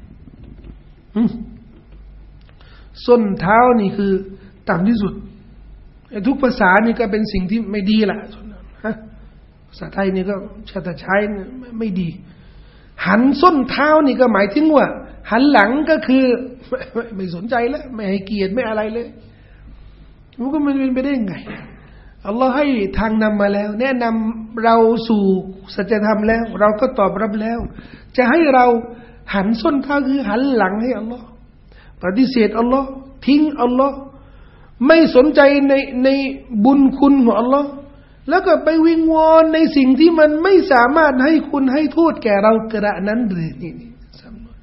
ส้นเท้านี่คือต่ำที่สุดทุกภาษานี่ก็เป็นสิ่งที่ไม่ดีแหละภาษาไทยนี่ก็ชาติใช้ไม่ดีหันส้นเท้านี่ก็หมายถึงว่าหันหลังก็คือไม่ไม่สนใจแล้วไม่ให้เกียรติไม่อะไรเลยมันก็มันเป็นไปได้ยังไงอัลลอฮ์ให้ทางนำมาแล้วแนะนำเราสู่สัจธรรมแล้วเราก็ตอบรับแล้วจะให้เราหันส้นเท้าคือหันหลังให้อัลลอฮ์ปฏิเสธอัลลอฮ์ทิ้งอัลลอฮ์ไม่สนใจในในบุญคุณของอัลลอฮ์แล้วก็ไปวิงวอนในสิ่งที่มันไม่สามารถให้คุณให้โทษแก่เรากระนั้นหรือนี่นี่สำนวน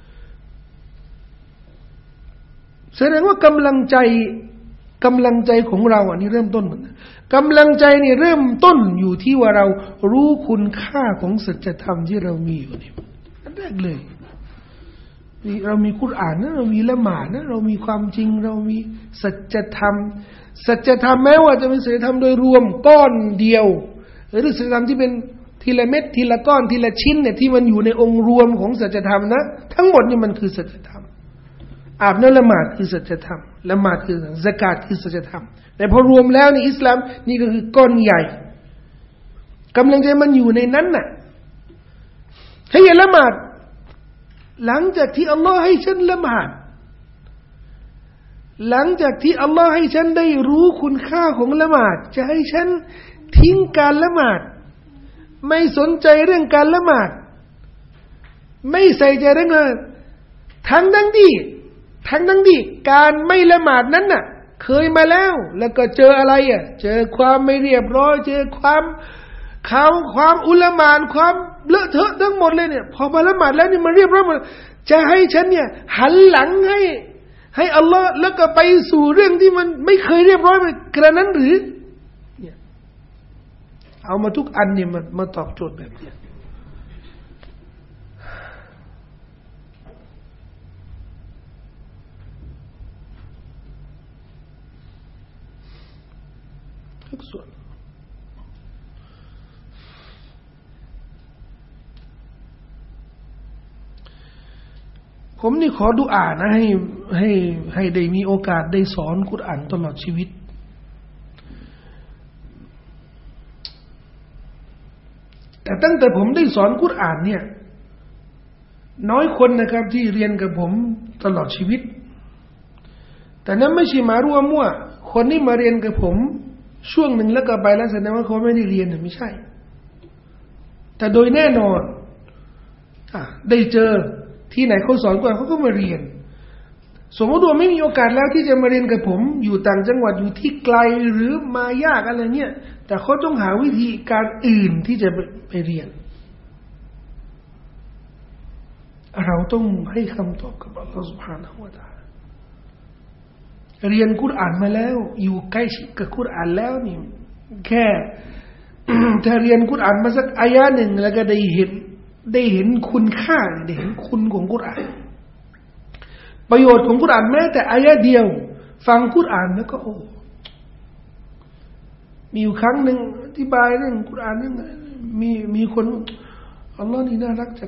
แสดงว่ากำลังใจกำลังใจของเราอันนี้เริ่มต้นกำลังใจนี่เริ่มต้นอยู่ที่ว่าเรารู้คุณค่าของสัจธรรมที่เรามีอยู่นี่นแรกเลยเรามีกุรอานนะเรามีละหมาดนะเรามีความจริงเรามีสัจธรรมสัจธรรมแม้ว่าจะเป็นสัจธรรมโดยรวมก้อนเดียวหรือสัจธรรมที่เป็นทีละเม็ดทีละก้อนทีละชิ้นเนี่ยที่มันอยู่ในองค์รวมของสัจธรรมนะทั้งหมดนี่มันคือสัจธรรมอาบน้ำละหมาดคือสัจธรรมละหมาดคือซะกาตคือสัจธรรมแต่พอรวมแล้วในอิสลามนี่ก็คือก้อนใหญ่กำลังใจมันอยู่ในนั้นน่ะให้อย่าละหมาดหลังจากที่อัลลอฮ์ให้ฉันละหมาดหลังจากที่อัลลอฮ์ให้ฉันได้รู้คุณค่าของละหมาดจะให้ฉันทิ้งการละหมาดไม่สนใจเรื่องการละหมาดไม่ใส่ใจเรื่องนั้นทั้งทั้งที่ทั้งทั้งที่การไม่ละหมาดนั้นน่ะเคยมาแล้วแล้วก็เจออะไรอ่ะเจอความไม่เรียบร้อยเจอความเขาความอุลามานความเลอะเทอะทั้งหมดเลยเนี่ยพอมาละหมาดแล้วนี่มันเรียบร้อยหมดจะให้ฉันเนี่ยหันหลังให้ให้อัลลอฮ์แล้วก็ไปสู่เรื่องที่มันไม่เคยเรียบร้อยไปกระนั้นหรือเนี่ยเอามาทุกอันเนี่ยมันมาตอบโจทย์แบบนี้ทุกส่วนผมนี่ขอดุอานะให้ให้ให้ได้มีโอกาสได้สอนกุรอานตลอดชีวิตแต่ตั้งแต่ผมได้สอนกุรอานเนี่ยน้อยคนนะครับที่เรียนกับผมตลอดชีวิตแต่นั้นไม่ใช่มารั่วมั่วคนที่มาเรียนกับผมช่วงหนึ่งแล้วก็ไปแล้วแสดงว่าเขาไม่ได้เรียนไม่ใช่แต่โดยแน่นอนอ่ะได้เจอที่ไหนเขาสอนกว่าเขาก็มาเรียนสมมติว่าไม่มีโอกาสแล้วที่จะมาเรียนกับผมอยู่ต่างจังหวัดอยู่ที่ไกลหรือมายากอะไรเนี่ยแต่เขาต้องหาวิธีการอื่นที่จะไปเรียนเราต้องให้คำตอบกับอัลลอฮฺ سبحانه และ تعالى เรียนกุรอานมาแล้วอยู่ใกล้ชิดกับกุรอานแล้วนี่แค่ ถ้าเรียนกุรอานมาสักอายะหนึ่งแล้วก็ได้เห็นได้เห็นคุณค่าได้เห็นคุณของกุรอานประโยชน์ของกุรอานแม้แต่อายะเดียวฟังกุรอานแล้วก็โอ้มีอยู่ครั้งหนึ่งอธิบายเรื่องกุรอานเรื่องมีมีคนอัลลอฮ์นี่น่ารักจัง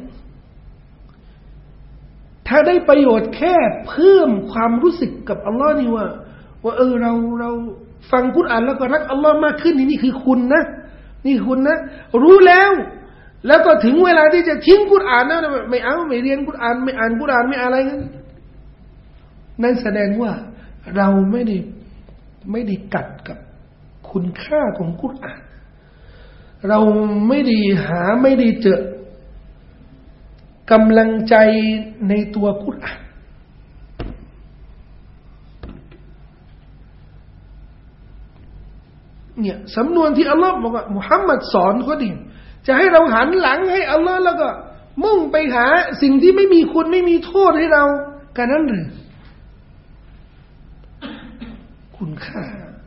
ถ้าได้ประโยชน์แค่เพิ่มความรู้สึกกับอัลลอฮ์นี่ว่าว่าเออเราเราฟังกุรอานแล้วก็รักอัลลอฮ์มากขึ้นนี่นี่คือคุณนะนี่คุณนะรู้แล้วแล้วก็ถึงเวลาที่จะทิ้งกุรอานนะไม่เอาไม่เรียนกุรอานไม่อ่านกุรอานไม่อะไรงั้นนั่นแสดงว่าเราไม่ได้ไม่ได้กัดกับคุณค่าของกุรอานเราไม่ได้หาไม่ได้เจอกำลังใจในตัวกุรอานเนี่ยสำนวนที่อัลลอฮ์บอกว่ามุฮัมมัดสอนก็ดีจะให้เราหันหลังให้อัลลอฮ์แล้วก็มุ่งไปหาสิ่งที่ไม่มีคุณไม่มีโทษให้เรากันนั้นหรือคุณค่า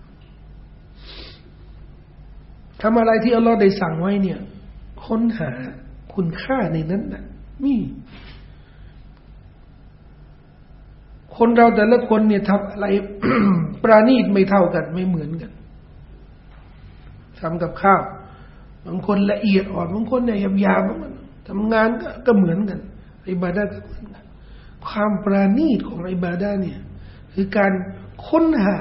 ทำอะไรที่อัลลอฮ์ได้สั่งไว้เนี่ยค้นหาคุณค่าในนั้นนะมีคนเราแต่ละคนเนี่ยทำอะไร ประณีตไม่เท่ากันไม่เหมือนกันทำกับข้าวบางคนละเอียดอ่อนบางคนเนี่ยหยาบๆมันทำงานก็ก็เหมือนกันอิบาดะห์ก็เหมือนกันความประณีตของอิบาดะห์เนี่ยคือการค้นหา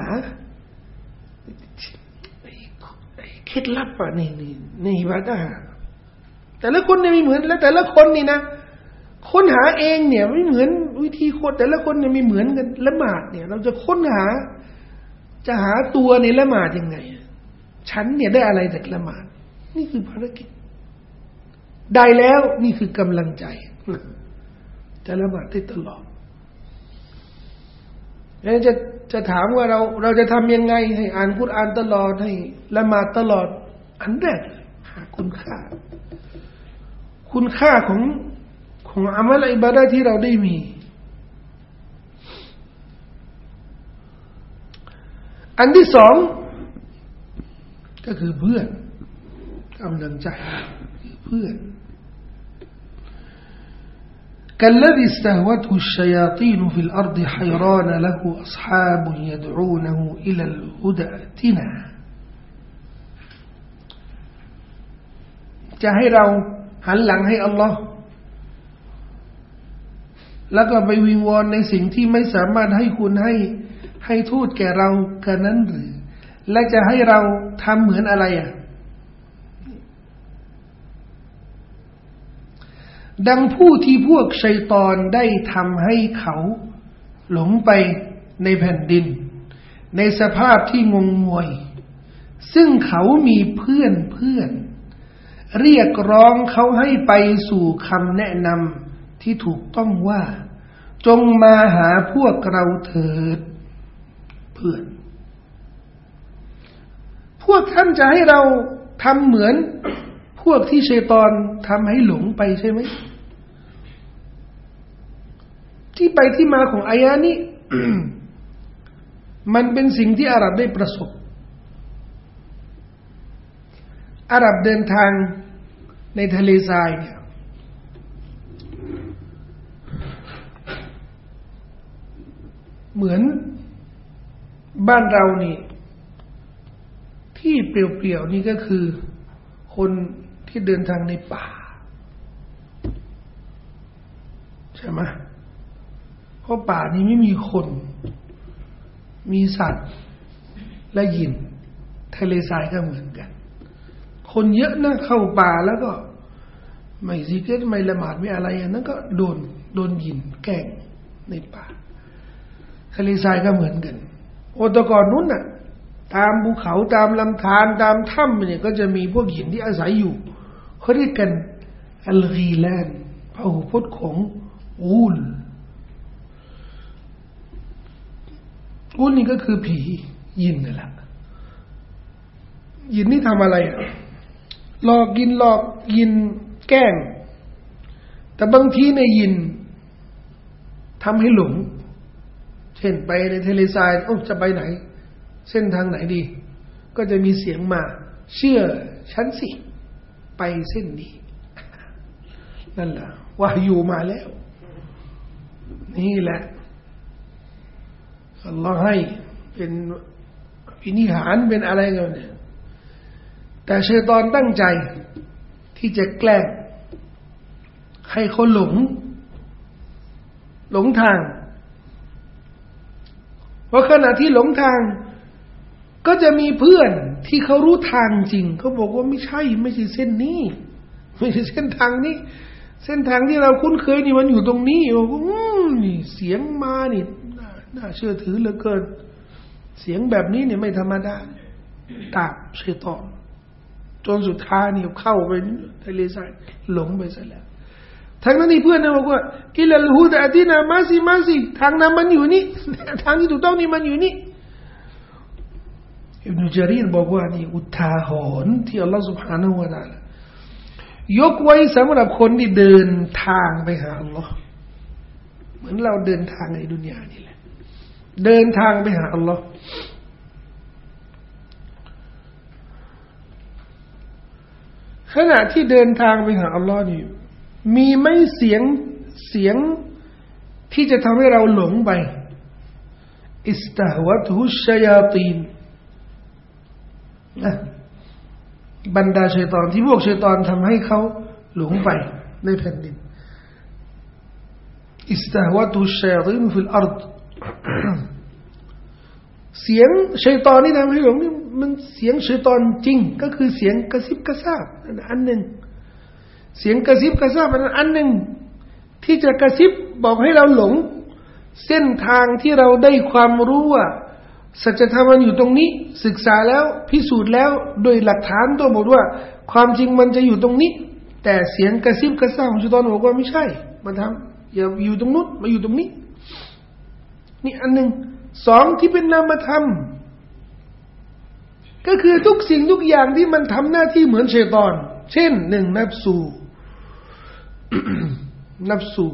เคล็ดลับอ่ะนี่นี่ในอิบาดะห์แต่ละคนเนี่ยไม่เหมือนแล้วแต่ละคนนี่นะค้นหาเองเนี่ยไม่เหมือนวิธีคนแต่ละคนเนี่ยไม่เหมือนกันละหมาดเนี่ยเราจะค้นหาจะหาตัวในละหมาดยังไงฉันเนี่ยได้อะไรจากละหมาดนี่คือภารกิจได้แล้วนี่คือกำลังใจจะละหมาดได้ตลอดแล้วจะจะถามว่าเราเราจะทำยังไงให้อ่านกุรอานตลอดให้ละหมาดตลอดอันแรกหาคุณค่าคุณค่าของของอามัลอิบาดะห์ที่เราได้มีอันที่สองก็คือเพื่อนกำลังใจเพื่อน كالذي استهوته الشياطين في الأرض حيران له أصحاب يدعونه إلى الهدى ائتناจะให้เราหันหลังให้อัลลอฮ์แล้วก็ไปวิงวอนในสิ่งที่ไม่สามารถให้คุณให้ให้โทษแก่เรากันนั้นหรือและจะให้เราทำเหมือนอะไรอ่ะดังผู้ที่พวกชัยฏอนได้ทำให้เขาหลงไปในแผ่นดินในสภาพที่งงงวยซึ่งเขามีเพื่อนเพื่อนเรียกร้องเขาให้ไปสู่คำแนะนำที่ถูกต้องว่าจงมาหาพวกเราเถิดเพื่อนพวกท่านจะให้เราทำเหมือนพวกที่ชัยฏอนทำให้หลงไปใช่ไหมที่ไปที่มาของอายะนี้ มันเป็นสิ่งที่อาหรับได้ประสบอาหรับเดินทางในทะเลทรายเนี่ยเหมือนบ้านเรานี่ที่เปลี่ยวๆนี่ก็คือคนที่เดินทางในป่าใช่ไหมเพราะป่านี้ไม่มีคนมีสัตว์และยินทะเลทรายก็เหมือนกันคนเยอะนะเข้าป่าแล้วก็ไม่ซิกเก็ตไม่ละหมาดไม่อะไรอย่างนั้นก็โดนโดนยินแกล้งในป่าทะเลทรายก็เหมือนกันโอตกอนนู้นน่ะตามภูเขาตามลำธารตามถ้ำเนี่ยก็จะมีพวกหินที่อาศัยอยู่เขาเรียกกันอัลกีแลนพหูพจน์ของอูลอูลนี่ก็คือผียินนั่นแหละยินนี่ทำอะไรอ่ะหลอกกินหลอกยินแกล้งแต่บางทีในยินทำให้หลงเช่นไปในทะเลทรายโอ้จะไปไหนเส้นทางไหนดีก็จะมีเสียงมาเชื่อฉันสิไปเส้นนี้นั่นแหละวะยูมาแล้วนี่แหละอัลลอฮ์ให้เป็นพินิหารเป็นอะไรกันเนี่ยแต่ชัยฏอนตั้งใจที่จะแกล้งให้เขาหลงหลงทางเพราะขณะที่หลงทางก็จะมีเพื่อนที่เขารู้ทางจริงเขาบอกว่าไม่ใช่ไม่ใช่เส้นนี้ไม่ใช่เส้นทางนี้เส้นทางที่เราคุ้นเคยนี่มันอยู่ตรงนี้บอกว่านี่เสียงมานี่น่าเชื่อถือเหลือเกินเสียงแบบนี้เนี่ยไม่ธรรมดาตามชัยฏอนจนสุดท้ายนี่เข้าไปทะเลทรายหลงไปซะแล้วทั้งนั้นนี่เพื่อนนะบอกว่าอิลลฮูดะตินามาซิมาซิทางนั้นมันอยู่นี่ทางที่ถูกต้องนี่มันอยู่นี่อิบนุจารีรบอกว่านี่อุทาหรณ์ที่อัลลอฮฺ سبحانه และ تعالى ยกไว้สำหรับคนที่เดินทางไปหาอัลลอฮ์เหมือนเราเดินทางในดุนยานี่แหละเดินทางไปหาอัลลอฮ์ขณะที่เดินทางไปหาอัลลอฮ์นี่มีไม่เสียงเสียงที่จะทำให้เราหลงไปอิสตะฮวะตุฮุชชัยาตีนนะบรรดาชัยฏอนที่พวกชัยฏอนทำให้เขาหลงไปในแผ่นดินอิสตะฮวะตุฮุชชัยาตีนฟิลอาร์ฎเสียงชัยฏอนนี่ทำให้หลงนี่มันเสียงชัยฏอนจริงก็คือเสียงกระซิบกระซาบอันหนึ่งเสียงกระซิบกระซาบอันหนึ่งที่จะกระซิบบอกให้เราหลงเส้นทางที่เราได้ความรู้ว่าสัจธรรมมันอยู่ตรงนี้ศึกษาแล้วพิสูจน์แล้วโดยหลักฐานตัวบอกว่าความจริงมันจะอยู่ตรงนี้แต่เสียงกระซิบกระซาบของชัยฏอนบอกว่าไม่ใช่มันทำอย่าอยู่ตรงนู้นมาอยู่ตรงนี้นี่อันหนึ่งสองที่เป็นนามธรรมก็คือทุกสิ่งทุกอย่างที่มันทำหน้าที่เหมือนชัยฏอนเช่นหนึ่งนัฟซู นัฟซู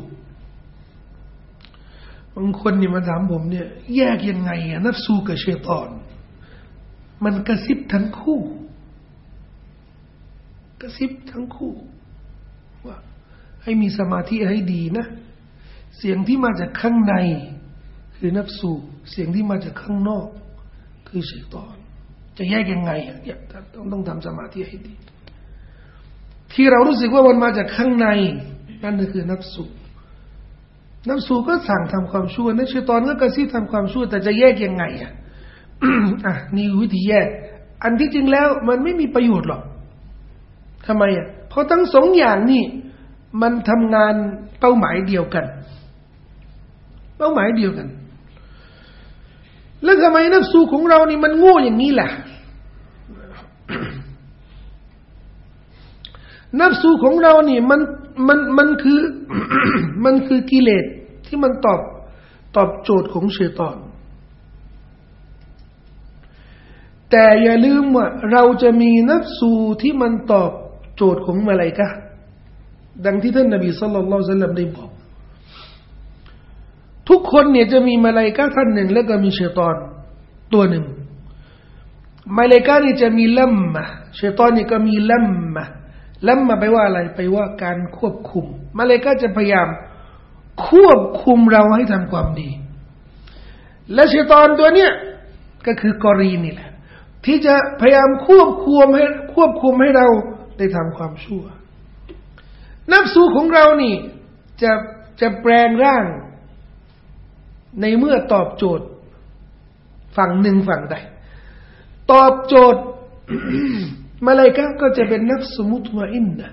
บางคนนี่มาถามผมเนี่ยแยกยังไงอะนัฟซูกับชัยฏอนมันกระซิบทั้งคู่กระซิบทั้งคู่ว่าให้มีสมาธิให้ดีนะเสียงที่มาจากข้างในคือนัฟซูเสียงที่มาจากข้างนอกคือชัยฏอนจะแยกยังไงอ่ะต้องต้องทำสมาธิให้ดีที่เรารู้สึกว่ามันมาจากข้างในนั่นคือนัฟซูนัฟซูก็สั่งทำความชั่วนะชัยฏอนก็กระซิบทำความชั่วแต่จะแยกยังไงอ่ะ อ่ะนี่วิธีแยกอันที่จริงแล้วมันไม่มีประโยชน์หรอกทำไมอ่ะเพราะทั้งสองอย่างนี่มันทำงานเป้าหมายเดียวกันเป้าหมายเดียวกันแล้วทำไมนัฟซูของเรานี่มันโง่อย่างนี้ล่ะ นัฟซูของเรานี่มันมันมันคือ มันคือกิเลสที่มันตอบตอบโจทย์ของชัยฏอนแต่อย่าลืมว่าเราจะมีนัฟซูที่มันตอบโจทย์ของมลาอิกะฮ์ดังที่ท่านนบีศ็อลลัลลอฮุอะลัยฮิวะซัลลัมได้บอกทุกคนเนี่ยจะมีมลาอิกะฮ์ท่านหนึ่งแล้วก็มีชัยฏอนตัวหนึ่งมลาอิกะฮ์นี่จะมีลัมมะชัยฏอนนี่ก็มีลัมมะลัมมะไปว่าอะไรไปว่าการควบคุมมลาอิกะฮ์จะพยายามควบคุมเราให้ทำความดีและชัยฏอนตัวเนี้ยก็คือกอรีนนี่แหละที่จะพยายามควบคุมให้ควบคุมให้เราได้ทำความชั่วนัฟซูของเรานี่จะจะแปลงร่างในเมื่อตอบโจทย์ฝั่งหนึ่งฝั่งใดตอบโจทย์ มลาอิกะฮ์ก็จะเป็นนัฟสุมุตมะอินนะ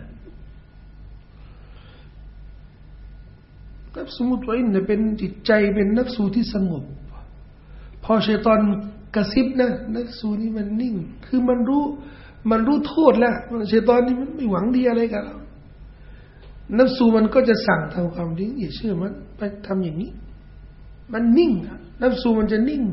นัฟสุมุตมะอินนะเป็นจิตใจเป็นนัฟสูที่สงบพอชัยฏอนกระซิบนะนัฟสูนี่มันนิ่งคือมันรู้มันรู้โทษแล้วชัยฏอนนี่มันไม่หวังดีอะไรกับเรานัฟสูมันก็จะสั่งทำความดีอย่าเชื่อมันไปทำอย่างนี้มันนิ่งนัฟสูมันจะนิ่ง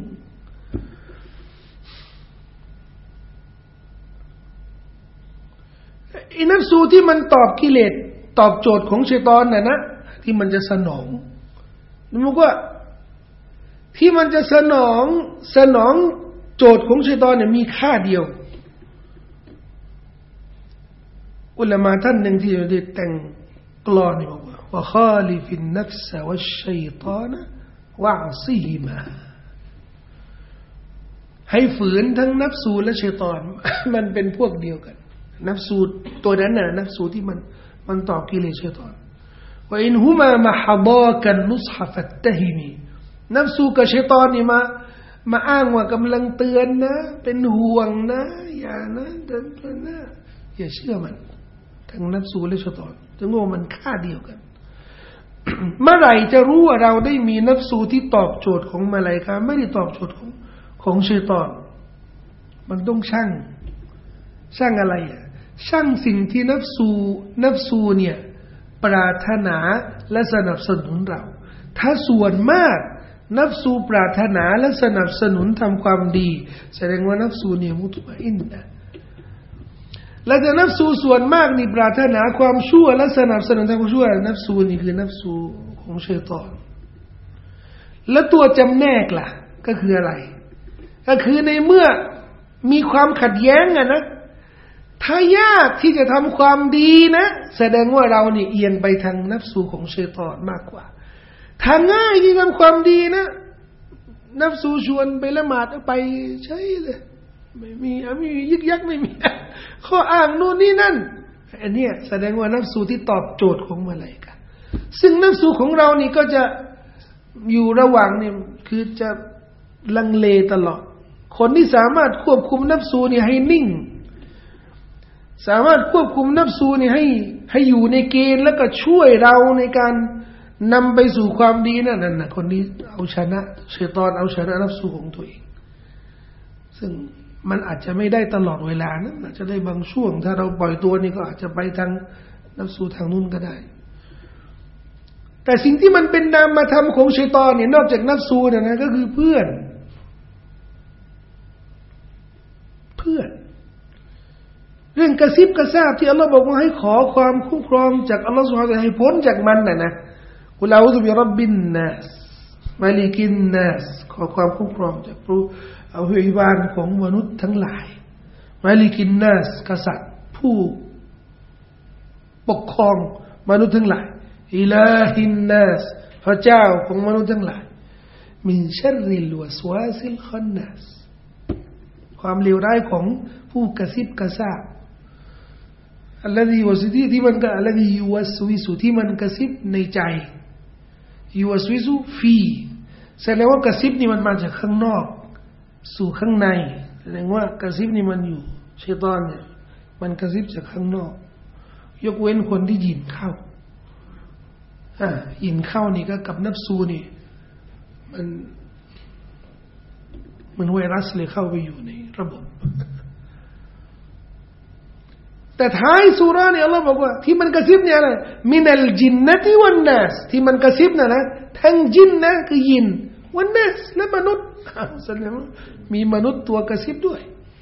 ไอ้นัฟสูที่มันตอบกิเลสตอบโจทย์ของชัยฏอนน่ะนะที่มันจะสนองมันบอกว่าที่มันจะสนองสนองโจทย์ของชัยฏอนเนี่ยมีค่าเดียวอุลามะท่านหนึ่งที่ได้แต่งกลอนนี่บอกว่าว่าคาลิฟินนัฟซะวัชชัยฏอนวะอซิฮิมาให้ฝืนทั้งนัฟสูและชัยฏอนมันเป็นพวกเดียวกันนัฟสูตัวนั้นน่ะนัฟสูที่มันมันตอบกิเลสชัยฏอนว่าอินฮุมามะฮฎากันนุศฮฟัตตะฮิมีนัฟสูกับชัยฏอนนี่มามาอ้างว่ากำลังเตือนนะเป็นห่วงนะอย่านะเดินไปนะอย่าเชื่อมันทั้งนัฟสูและชัยฏอนถึงว่ามันค่าเดียวกัน เมื่อไหร่จะรู้ว่าเราได้มีนัฟสูที่ตอบโจทย์ของมลาอิกะฮ์ไม่ได้ตอบโจทย์ของของชัยฏอนมันต้องชั่งชั่งอะไรอ่ะชั่งสิ่งที่นัฟสูนัฟสูเนี่ยปรารถนาและสนับสนุนเราถ้าส่วนมากนัฟสูปรารถนาและสนับสนุนทำความดีแสดงว่านัฟสูเนี่ยมุตมะอินนะและแต่นัฟสูส่วนมากนี่ปรารถนาความชั่วและสนับสนุนทำความชั่วนัฟสูนี่คือนัฟสูของชัยฏอนและตัวจำแนกล่ะก็คืออะไรก็คือในเมื่อมีความขัดแย้งอะนะถ้ายากที่จะทำความดีนะแสดงว่าเรานี่เอียงไปทางนัฟสูของชัยฏอนมากกว่าถ้าง่ายที่ทำความดีนะนัฟสูชวนไปละหมาดไปใช่เลยไม่มีไม่มียึกยักไม่มีข้ออ้างโน่นนี่นั่นอันนี้แสดงว่านัฟสูที่ตอบโจทย์ของมลาอิกะฮ์ซึ่งนัฟสูของเรานี่ก็จะอยู่ระหว่างนี่คือจะลังเลตลอดคนที่สามารถควบคุมนัฟสูนี่ให้นิ่งสามารถควบคุมนัฟสูนี่ให้ให้อยู่ในเกณฑ์แล้วก็ช่วยเราในการนำไปสู่ความดีนั่นน่ะคนนี้เอาชนะชัยฏอนเอาชนะนัฟสูของตัวเองซึ่งมันอาจจะไม่ได้ตลอดเวลานะอาจจะได้บางช่วงถ้าเราปล่อยตัวนี่ก็อาจจะไปทางนัฟสูทางนู้นก็ได้แต่สิ่งที่มันเป็นนามธรรมของชัยฏอนเนี่ยนอกจากนัฟสูเนี่ยนะก็คือเพื่อนเพื่อนเรื่องกระซิบกระซาบที่อัลลอฮ์บอกว่าให้ขอความคุ้มครองจากอัลลอฮ์ซุบฮานะฮูวะตะอาลาให้พ้นจากมันน่ะนะกุลาอูซุบิร็อบบินนัสมาลิกินนัสขอความคุ้มครองจากผู้อภิบาลของมนุษย์ทั้งหลายมาลิกินนัสกษัตริย์ผู้ปกครองมนุษย์ทั้งหลายอิลาฮินนัสพระเจ้าของมนุษย์ทั้งหลายมินชัรริลวสวาซิลคอนนัสความเลวร้ายของผู้กระซิบกระซาบอัลลอฮีวะซุดีที่มันก็อัลลอฮียูวัสวิสุที่มันกระซิบในใจยูวัสวิสุฟีแสดงว่ากระซิบนี่มันมาจากข้างนอกสู่ข้างในแสดงว่ากระซิบนี่มันอยู่ชัยฏอนเนี่ยมันกระซิบจากข้างนอกยกเว้นคนที่ยินเข้าอ่ายินเข้านี่ก็กับนัฟซูนี่มันมันไวรัสเลยเข้าไปอยู่ในระบบแต่ท้ายซูเราะห์เนี่ยอัลเลาะห์บอกว่าที่มันกระซิบเนี่ยอะไรมินัลจินนะติวันนัสที่มันกระซิบน่ะนะทั้งจินนะคือยินวันนัสและมนุษย์แสดงว่ามีมนุษย์ตัวกระซิบด้วย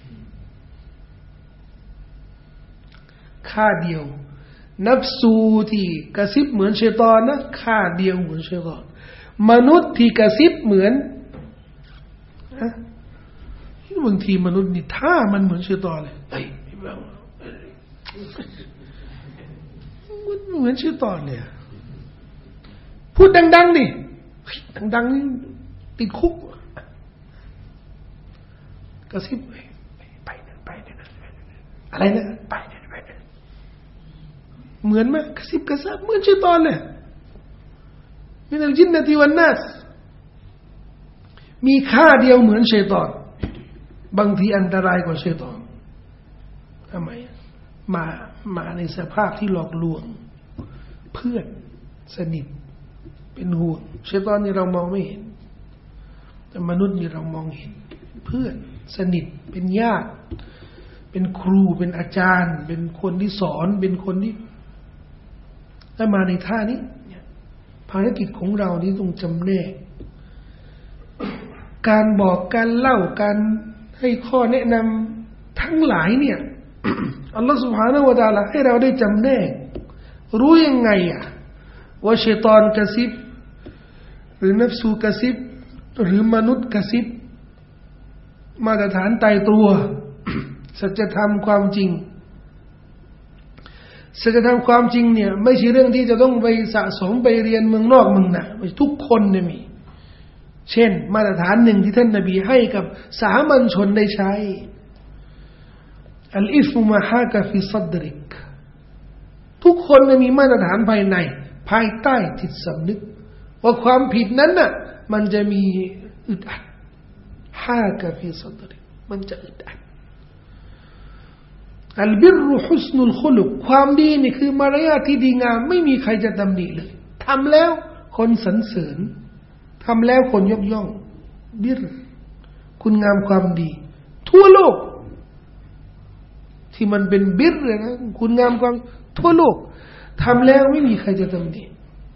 ค่าเดียวนัฟซูที่กระซิบเหมือนชัยฏอนนะค่าเดียวเหมือนชัยฏอนมนุษย์ที่กระซิบเหมือนอะบางทีมนุษย์นี่ท่ามันเหมือนชัยฏอนเลยเฮ้ยมันเหมือนชัยฏอนเลยพูดดังๆนี่ดังๆนี่ติดคุกกระซิบไปไปไปอะไรนะไปเหมือนไหมกระซิบกระซาบเหมือนชัยฏอนเลยมินัลจินนะติวันนัสมีค่าเดียวเหมือนชัยฏอนบางทีอันตรายกว่าชัยฏอนทำไมมามาในสภาพที่หลอกลวงเพื่อนสนิทเป็นห่วงชัยฏอนนี่เรามองไม่เห็นแต่มนุษย์นี่เรามองเห็นเพื่อนสนิทเป็นญาติเป็นครูเป็นอาจารย์เป็นคนที่สอนเป็นคนที่ถ้ามาในท่านี้ภารกิจของเรานี่ต้องจำแนกการบอกการเล่าการให้ข้อแนะนำทั้งหลายเนี่ย อัลลอฮฺ سبحانه และ تعالى ให้เราได้จำแนกรู้ยังไงอ่ะว่าชัยฏอนกระซิบหรือนัฟซูกระซิบหรือมนุษย์กระซิบมาตรฐานตายตัว สัจธรรมความจริงสัจธรรมความจริงเนี่ยไม่ใช่เรื่องที่จะต้องไปสะสมไปเรียนเมืองนอกเมืองนาทุกคนเนี่ยมีเช่นมาตรฐานหนึ่งที่ท่านนบีให้กับสามัญชนได้ใช้อัลอิสมุมาฮากะฟิซัดริกทุกคนมีมาตรฐานภายในภายใต้จิตสำนึกว่าความผิดนั้นน่ะมันจะมีอึดอัดฮากะฟิซัดริกมันจะอึดอัดอัลบิรุฮุสนุลคุลุกความดีนี่คือมารยาทที่ดีงามไม่มีใครจะตำหนิเลยทำแล้วคนสรรเสริญทำแล้วคนยกย่องบิรคุณงามความดีทั่วโลกที่มันเป็นบิรเลยนะคุณงามความทั่วโลกทำแล้วไม่มีใครจะตำหนิ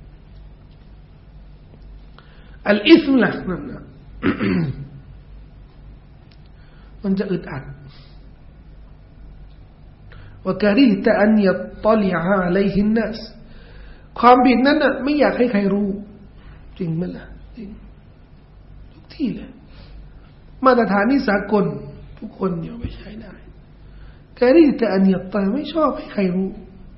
อัลอิสมล่ะนั่นนะมันจะอึดอัดว่าการิฮ์ตะอันยัตตลิอะอะลัยฮินนัสความผิดนั้นน่ะไม่อยากให้ใครรู้จริงมั้ยล่ะจริงทุกที่เลยมาตรฐานนี้สากลทุกคนเอาไปใช้ได้การิฮ์ตะอันยัตตลิไม่ชอบให้ใครรู้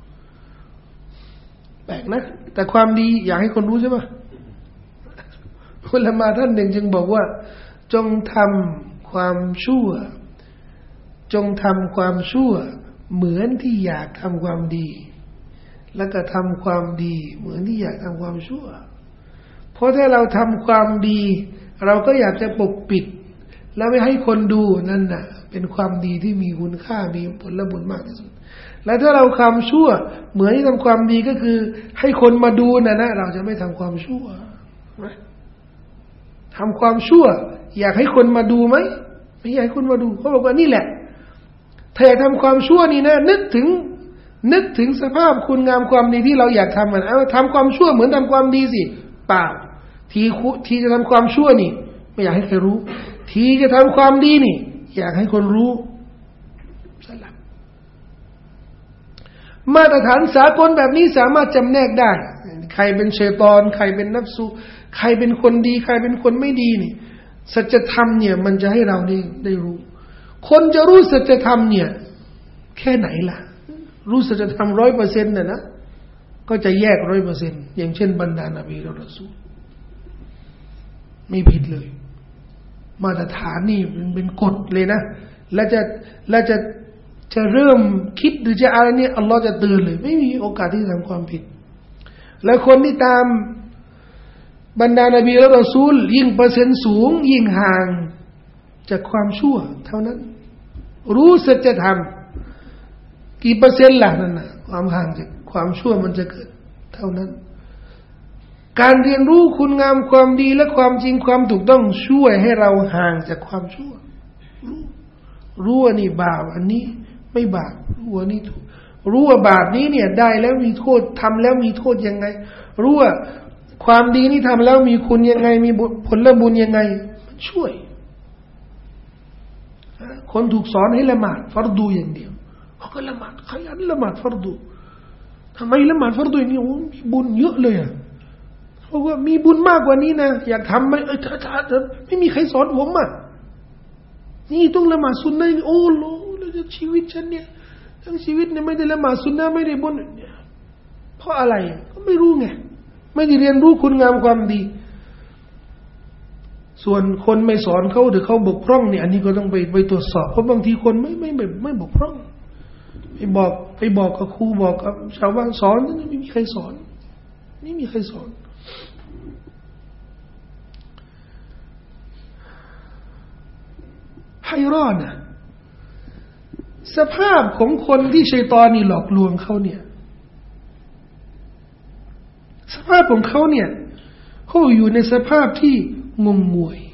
แปลกนะแต่ความดีอยากให้คนรู้ใช่ป่ะอุลามะท่านหนึ่งจึงบอกว่าจงทำความชั่วจงทำความชั่วเหมือนที่อยากทำความดีแล้วก็ทำความดีเหมือนที่อยากทำความชั่วเพราะถ้าเราทำความดีเราก็อยากจะปกปิดแล้วไม่ให้คนดูนั่นน่ะเป็นความดีที่มีคุณค่ามีผลบุญมากที่สุดแล้วถ้าเราทำชั่วเหมือนที่ทำความดีก็คือให้คนมาดูน่ะนะเราจะไม่ทำความชั่วทำความชั่วอยากให้คนมาดูไหมไม่อยากให้คนมาดูเขาบอกว่านี่แหละถ้าอยากทำความชั่วนี่นะนึกถึงนึกถึงสภาพคุณงามความดีที่เราอยากทำมันเอาทำความชั่วเหมือนทำความดีสิเปล่าทีทีจะทำความชั่วนี่ไม่อยากให้ใครรู้ทีจะทำความดีนี่อยากให้คนรู้สลับมาตรฐานสากลแบบนี้สามารถจำแนกได้ใครเป็นชัยฏอนใครเป็นนัฟซูใครเป็นคนดีใครเป็นคนไม่ดีนี่สัจธรรมเนี่ยมันจะให้เราได้ได้รู้คนจะรู้สัจธรรมเนี่ยแค่ไหนล่ะรู้สัจธรรมร้อยเปอร์เซ็นต์น่ะนะก็จะแยกร้อยเปอร์เซ็นต์อย่างเช่นบรรดานบีและรอซูลไม่ผิดเลยมาตรฐานนี่มันเป็นกฎเลยนะแล้วจะแล้วจะจะเริ่มคิดหรือจะอะไรเนี่ยอัลลอฮ์จะเตือนเลยไม่มีโอกาสที่จะทำความผิดแล้วคนที่ตามบรรดานบีและรอซูลยิ่งเปอร์เซ็นต์สูงยิ่งห่างจากความชั่วเท่านั้นรู้สัจธรรมกี่เปอร์เซ็นต์ล่ะนั่นน่ะความห่างจากความชั่วมันจะเกิดเท่านั้นการเรียนรู้คุณงามความดีและความจริงความถูกต้องช่วยให้เราห่างจากความชั่วรู้รู้ว่านี่บาปอันนี้ไม่บาปรู้ว่านี่ถูกรู้ว่าบาปนี้เนี่ยได้แล้วมีโทษทำแล้วมีโทษยังไงรู้ว่าความดีนี่ทำแล้วมีคุณยังไงมีผลบุญยังไงมันช่วยคนถูกสอนให้ละหมาดฟัรดูอย่างเดียวเขาก็ละหมาดขยันละหมาดฟัรดูทำไมละหมาดฟัรดูอย่างนี้โอ้มีบุญเยอะเลยอ่ะเพราะว่ามีบุญมากกว่านี้นะอยากทำไหมเออถ้าถ้าไม่มีใครสอนผมอ่ะนี่ต้องละหมาดซุนนะห์โอ้โหแล้วชีวิตฉันเนี่ยทั้งชีวิตเนี่ยไม่ได้ละหมาดซุนนะห์ไม่ได้บุญเนี่ยเพราะอะไรก็ไม่รู้ไงไม่ได้เรียนรู้คุณงามความดีส่วนคนไม่สอนเขาหรือเขาบกพร่องเนี่ยอันนี้ก็ต้องไปไปตรวจสอบเพราะบางทีคนไม่ไม่ไม่ไม่บกพร่องไปบอกไปบอกกับครูบอกกับชาวบ้านสอนไม่มีใครสอนไม่มีใครสอนให้รอดนะสภาพของคนที่ชัยฏอนนี่หลอกลวงเขาเนี่ยสภาพของเขาเนี่ยเขาอยู่ในสภาพที่งงงวย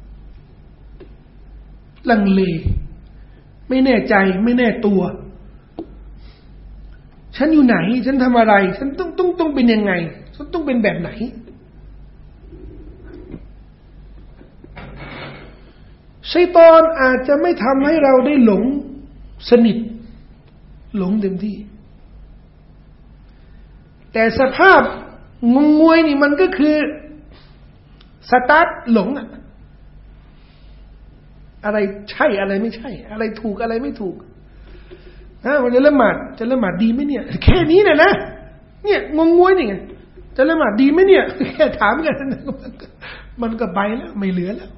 ลังเลไม่แน่ใจไม่แน่ตัวฉันอยู่ไหนฉันทำอะไรฉันต้องต้องต้องเป็นยังไงฉันต้องเป็นแบบไหนชัยฏอนอาจจะไม่ทำให้เราได้หลงสนิทหลงเต็มที่แต่สภาพงงงวยนี่มันก็คือสตาร์ทหลงอะอะไรใช่อะไรไม่ใช่อะไรถูกอะไรไม่ถูกนะมันจะละหมาดจะละหมาดดีไหมเนี่ยแค่นี้เนี่ยนะเนี่ยงงงวยนี่ไงจะละหมาดดีไหมเนี่ยแค่ถามกันมันก็ไปแล้วไม่เหลือแล้ว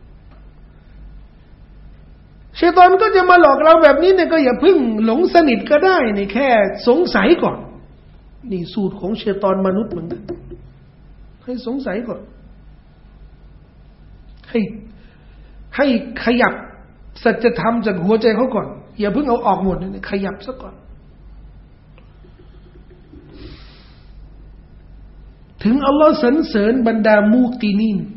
ชัยฏอนก็จะมาหลอกเราแบบนี้เนี่ยก็อย่าพึ่งหลงสนิทก็ได้นี่แค่สงสัยก่อนนี่สูตรของชัยฏอนมนุษย์เหมือนกันให้สงสัยก่อนให้ให้ขยับสัจธรรมจากหัวใจเขาก่อนอย่าเพิ่งเอาออกหมดนะขยับซะก่อนถึงอัลลอฮ์สรรเสริญบรรดามูกินีน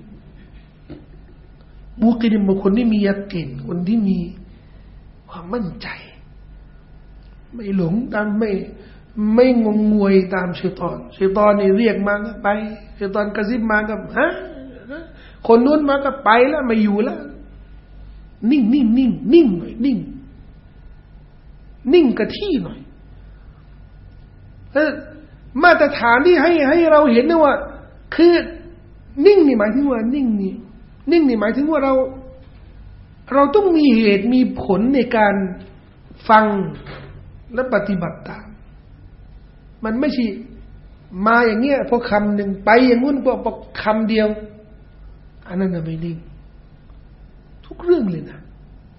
มูกินีนบางคนที่มียักษ์คนที่มีความมั่นใจไม่หลงตามไม่ไม่งงงวยตามชัยฏอนชัยฏอนนี่เรียกมาก็ไปชัยฏอนกระซิบมาก็ฮะคนนู้นมาก็ไปแล้วไม่อยู่แล้วนิ่งนิ่งนิ่งนิ่งหน่อยนิ่งนิ่งกับที่หน่อยเออมาตรฐานที่ให้ให้เราเห็นนะว่าคือนิ่งนี่หมายถึงว่านิ่งนี่นิ่งนี่หมายถึงว่าเราเราต้องมีเหตุมีผลในการฟังและปฏิบัติตามมันไม่ใช่มาอย่างเงี้ยพอคำหนึ่งไปอย่างงู้นพอคำเดียวอันนั้นไม่นิ่งทุกเรื่องเลยนะ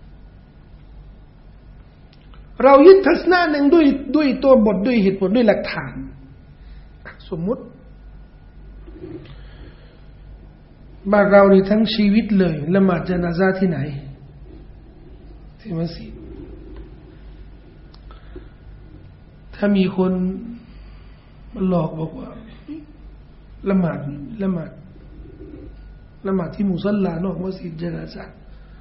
เรายึดทัศนะหนึ่งด้วยด้วยตัวบทด้วยเหตุผลด้วยหลักฐานสมมุติบ้านเรานี่ทั้งชีวิตเลยละหมาดญะนาซาที่ไหนที่มัสยิดถ้ามีคนมาหลอกบอกว่าละหมาดละหมาดละหมาดที่มุซัลลานอกมัสยิดญะนาซา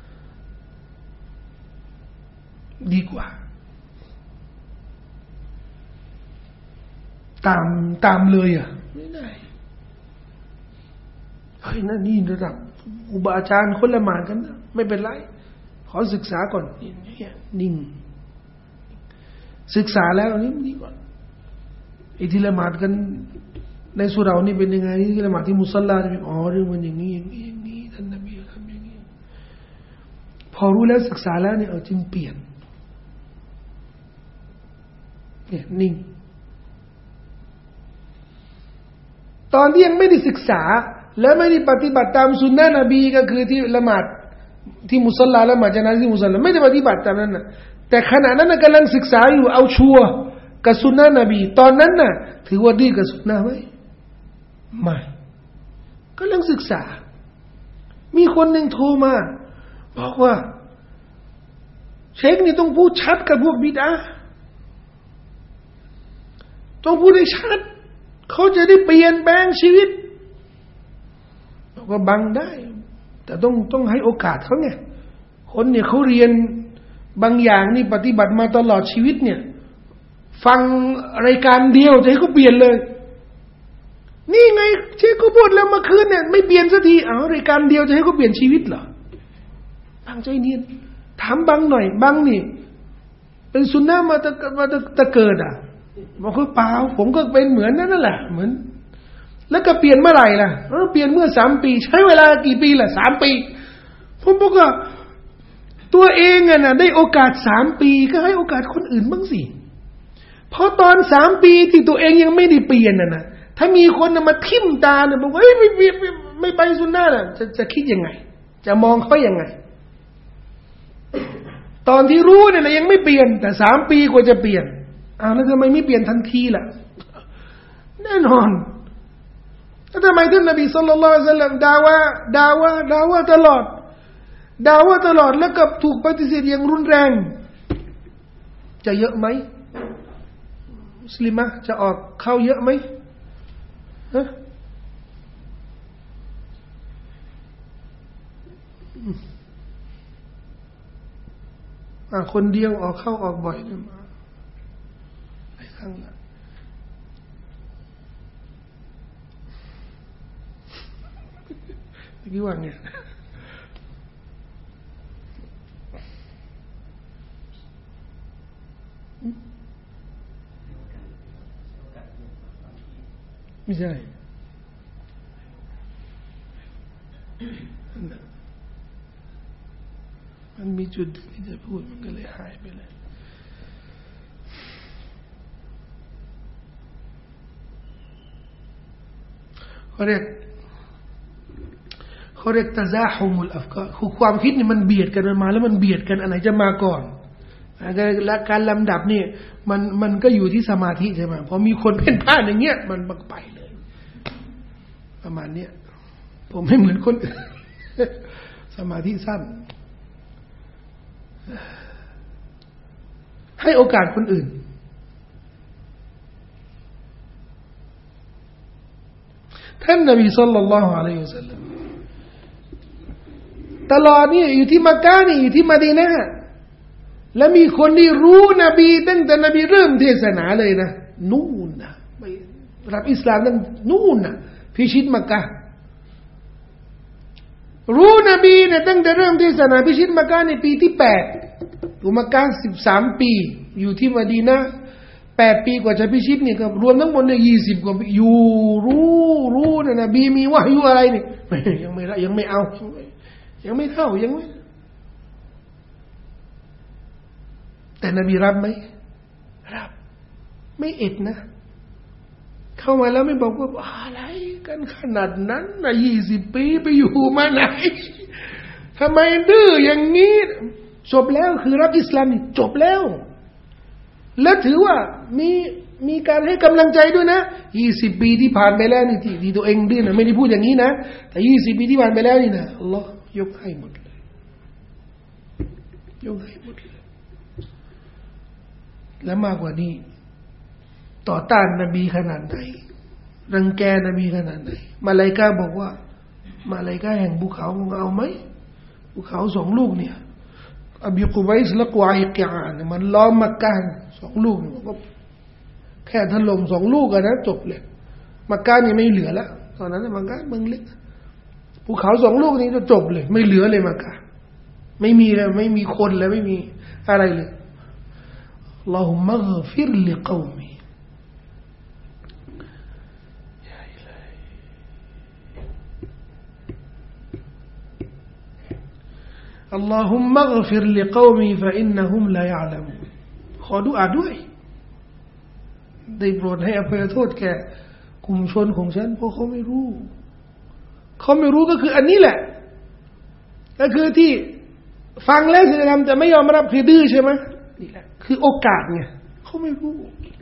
ดีกว่าตามตามเลยอ่ะไม่ได้เฮ้ยนั่นนี่ระดับอุบาอาจารย์คนละหมาดกันนะไม่เป็นไรขอศึกษาก่อนนี่นิ่งศึกษาแล้วนี่ดีกว่าไอ้ที่ละหมาดกันในสุเรานี่เป็นยังไงที่ละหมาดที่มุซัลลาเนี่ยอ๋อเรื่องมันอย่างนี้อย่างนี้อย่างนี้ท่านนบีทำอย่างนี้พอรู้แล้วศึกษาแล้วเนี่ยเอาจึงเปลี่ยนเนี่ยนิ่งตอนที่ยังไม่ได้ศึกษาและไม่ได้ปฏิบัติตามสุนนะนบีก็คือที่ละหมาดที่มุศลาละหมาดจานะที่มุศลาไม่ได้ปฏิบัติตามนั้นนะแต่ขณะนั้นกำลังศึกษาอยู่เอาชัวร์กับสุนนะนบีตอนนั้นน่ะถือว่าดีกับสุนนะไหมไม่กำลังศึกษามีคนหนึ่งโทรมาบอกว่าเชคนี่ต้องพูดชัดกับพวกบิดอะห์ต้องพูดให้ชัดเขาจะได้เปลี่ยนแปลงชีวิตบอกว่าบังได้แต่ต้องต้องให้โอกาสเขาไงคนเนี่ยเขาเรียนบางอย่างนี่ปฏิบัติมาตลอดชีวิตเนี่ยฟังรายการเดียวจะให้เขาเปลี่ยนเลยนี่ไงเชคเขาพูดแล้วเมื่อคืนเนี่ยไม่เปลี่ยนสักทีอ้าวรายการเดียวจะให้เขาเปลี่ยนชีวิตเหรอตั้งใจเรียนถามบังหน่อยบังนี่เป็นสุนนะมาตะมาตะตะเกิดอ่ะบอกว่าเปล่าผมก็เป็นเหมือนนั่นแหละเหมือนแล้วก็เปลี่ยนเมื่อไหร่ล่ะเออเปลี่ยนเมื่อสามปีใช้เวลากี่ปีล่ะสามปีผมบอกว่าตัวเองอ่ะนะได้โอกาสสามปีก็ให้โอกาสคนอื่นบ้างสิเพราะตอนสามปีที่ตัวเองยังไม่ได้เปลี่ยนน่ะนะถ้ามีคนมาทิ่มตาเนี่ยบอกว่าเฮ้ยไม่ไม่ไม่ไม่ไปสุนนะน่ะจะจะคิดยังไงจะมองเขายังไงตอนที่รู้เนี่ยนะยังไม่เปลี่ยนแต่สามปีกว่าจะเปลี่ยนอ้าวแล้วทำไมไม่เปลี่ยนทันทีล่ะแน่นอนแล้วทำไมท่านนบีศ็อลลัลลอฮุอะลัยฮิวะซัลลัมด่าว่าด่าว่าด่าว่าตลอดด่าว่าตลอดแล้วก็ถูกปฏิเสธอย่างรุนแรงจะเยอะไหมมุสลิมะจะออกเข้าเยอะไหมฮะอ่ะคนเดียวออกเข้าออกบ่อยเลยมาหลายครั้งละกี่วันเนี่ยไม่ใช่มันมีจุดที่จะพูดมันก็เลยหายไปเลยเขาเรียกเขาเรียกตะซาฮุมุลอัฟกาคือความคิดนี่มันเบียดกันมาแล้วมันเบียดกันอันไหนจะมาก่อนและการลำดับนี่มันมันก็อยู่ที่สมาธิใช่ไหมพอมีคนเพ่นพ่านอย่างเงี้ยมันบักไปเลยประมาณเนี้ยผมไม่เหมือนคนอื่นสมาธิสั้นให้โอกาสคนอื่นท่านนบีศ็อลลัลลอฮุอะลัยฮิวะซัลลัมตลอดนี่อยู่ที่มักกะห์นี่อยู่ที่มะดีนะห์และมีคนที่รู้นบีตั้งแต่นบีเริ่มเทศนาเลยนะนู่นนะไปรับอิสลามนั้นนู่นนะพิชิตมักกะห์รู้นบีเนี่ยตั้งแต่เริ่มเทศนาพิชิตมักกะห์ในปีที่แปดอยู่มักกะห์สิบสามปีอยู่ที่มะดีนะห์แปดปีกว่าจะพิชิตนี่ก็รวมทั้งหมดเนี่ยยี่สิบกว่าปีอยู่รู้รู้นะนบีมีวะห์อะไรนี่ยังไม่ยังไม่เอายังไม่เท่ายังไม่แต่นบีรับไหมรับไม่เอ็ดนะเข้ามาแล้วไม่บอกว่าอะไรกันขนาดนั้นนะยี่สิบปีไปอยู่มาไหนทำไมดื้ออย่างนี้จบแล้วคือรับอิสลามจบแล้วและถือว่ามีมีการให้กำลังใจด้วยนะยี่สิบปีที่ผ่านไปแล้วนี่ที่ที่ตัวเองดื้อนะไม่ได้พูดอย่างนี้นะแต่ยี่สิบปีที่ผ่านไปแล้วนี่นะอัลลอฮ์ยกให้หมดเลยยกให้หมดเลยและมากกว่านี้ต่อต้านนบีขนาดไหนรังแกนบีขนาดไหนมาลาอิกะฮ์บอกว่ามาลาอิกะฮ์แห่งภูเขามึงเอาไหมภูเขาสองลูกเนี่ยอบีกุบัยส์และกวาอิกะอาเนี่ยมันล้อมมักกะฮ์สองลูกเนี่ยก็แค่ถล่มสองลูกกันนะจบเลยมักกะฮ์นี่ไม่เหลือแล้วตอนนั้นมักกะฮ์เมืองเล็กภูเขาสองลูกนี้ก็จบเลยไม่เหลือเลยมักกะฮ์ไม่มีเลยไม่มีคนเลยไม่มีอะไรเลยอัลลอฮุมะฆฟิรลิกอมีอัลลอฮุมะฆฟิรลิกอมีฟะอินนะฮุมลายะอ์ละมูนขอดุอาด้วยได้โปรดให้อภัยโทษแก่กลุ่มชนของฉันเพราะเขาไม่รู้เขาไม่รู้ก็คืออันนี้แหละก็คือที่ฟังแล้วจะทำแต่ไม่ยอมรับคือดื้อใช่ไหมนี่แหละคือโอกาสไงเขาไม่รู้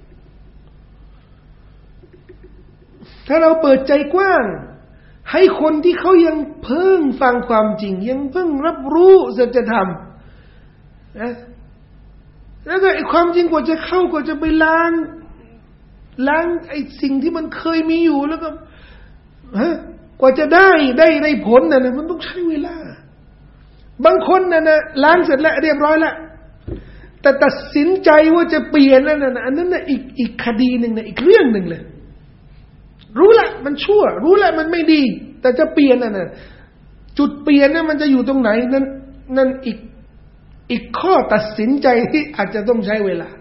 ถ้าเราเปิดใจกว้างให้คนที่เขายังเพิ่งฟังความจริงยังเพิ่งรับรู้สัจธรรมนะแล้วก็ไอ้ความจริงกว่าจะเข้ากว่าจะไปล้างล้างไอ้สิ่งที่มันเคยมีอยู่แล้วก็ฮะกว่าจะได้ได้ได้ผลน่ะมันต้องใช้เวลาบางคนน่ะนะล้างเสร็จแล้วเรียบร้อยแล้วแต่ตัดสินใจว่าจะเปลี่ยนนั่นน่ะอันนั้นน่ะอีกอีกคดีหนึ่งนะอีกเรื่องหนึ่งเลยรู้ละมันชั่วรู้ละมันไม่ดีแต่จะเปลี่ยนน่ะนะจุดเปลี่ยนน่ะมันจะอยู่ตรงไหนนั่นนั่นอีกอีกข้อตัดสินใจที่อาจจะต้องใช้เวลา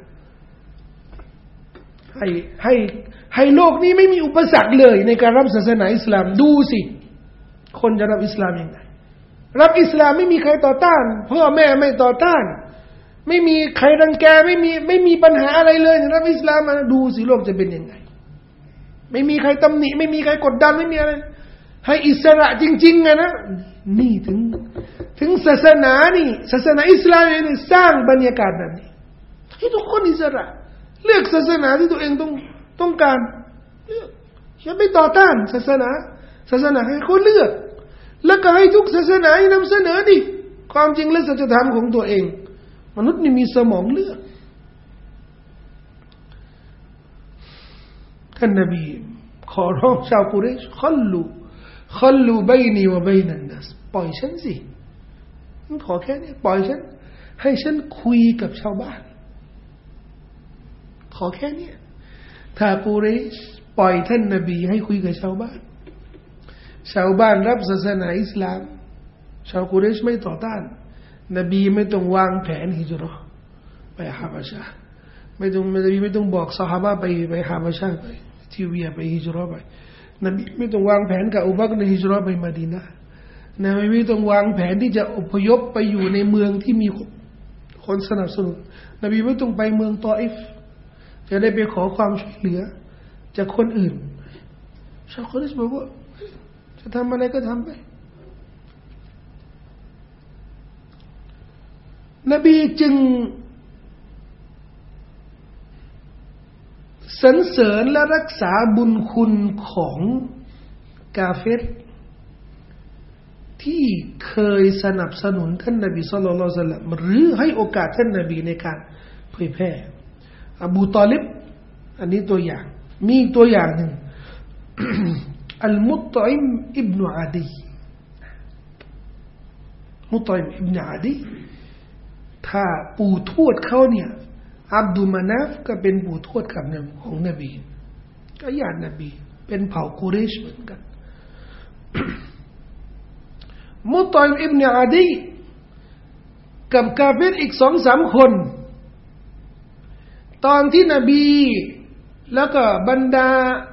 ให้ให้ให้โลกนี้ไม่มีอุปสรรคเลยในการรับศาสนาอิสลามดูสิคนจะรับอิสลามยังไงรับอิสลามไม่มีใครต่อต้านพ่อแม่ไม่ต่อต้านไม่มีใครรังแกไม่มีไม่มีปัญหาอะไรเลยรับอิสลามมาดูสิโลกจะเป็นยังไงไม่มีใครตำหนิไม่มีใครกดดันไม่มีอะไรให้อิสระจริงๆนะนี่ถึงถึงศาสนานี่ศาสนาอิสลามนี่สร้างบรรยากาศแบบนี้ให้ทุกคนอิสระเลือกศาสนาที่ตัวเองต้องต้องการเลือกอย่าไปต่อต้านศาสนาศาสนาให้เขาเลือกแล้วก็ให้ทุกศาสนานำเสนอดิความจริงและสัจธรรมของตัวเองมนุษย์นี่มีสมองเลือกท่านนบีขอร้องชาวกุเรชขัลลูขัลลูบัยนีวะบัยนันนัสปล่อยฉันสิมันขอแค่นี้ปล่อยฉันให้ฉันคุยกับชาวบ้านขอแค่นี้ถ้ากุเรชปล่อยท่านนบีให้คุยกับชาวบ้านชาวบ้านรับศาสนาอิสลามชาวกุเรชไม่ต่อต้านนบีไม่ต้องวางแผนฮิจเราะห์ไปฮาบะชะห์ไม่ต้องนบีไม่ต้องบอกซอฮาบะห์ไปไปฮาบะชะห์ไปทิเวียไปฮิจเราะห์ไปนบีไม่ต้องวางแผนกับอูบักรในฮิจเราะห์ไปมะดีนะห์นบีไม่ต้องวางแผนที่จะอพยพไปอยู่ในเมืองที่มีคนสนับสนุนนบีไม่ต้องไปเมืองตออิฟจะได้ไปขอความช่วยเหลือจากคนอื่นชาวกุเรชบอกว่าจะทำอะไรก็ทำไปนบีจึงสรรเสริญและรักษาบุญคุณของกาเฟรที่เคยสนับสนุนท่านนบีศ็อลลัลลอฮุอะลัยฮิวะซัลลัมหรือให้โอกาสท่านนบีในการเผยแพร่อบูตอลิบอันนี้ตัวอย่างมีตัวอย่างหนึ่ง อัลมุตอิมอิบนุอาดีมุตอิมอิบนุอาดีถ้าปู่ทวดเขาเนี่ยอับดุลมานาฟก็เป็นปู่ทวดกับนบีของนบีก็ญาตินบีเป็นเผ่ากุเรชเหมือนกัน มุตอิมอิบนุอาดีกับกาเฟรอีกสองสามคนตอนที่นบีแล้วก็บรรดา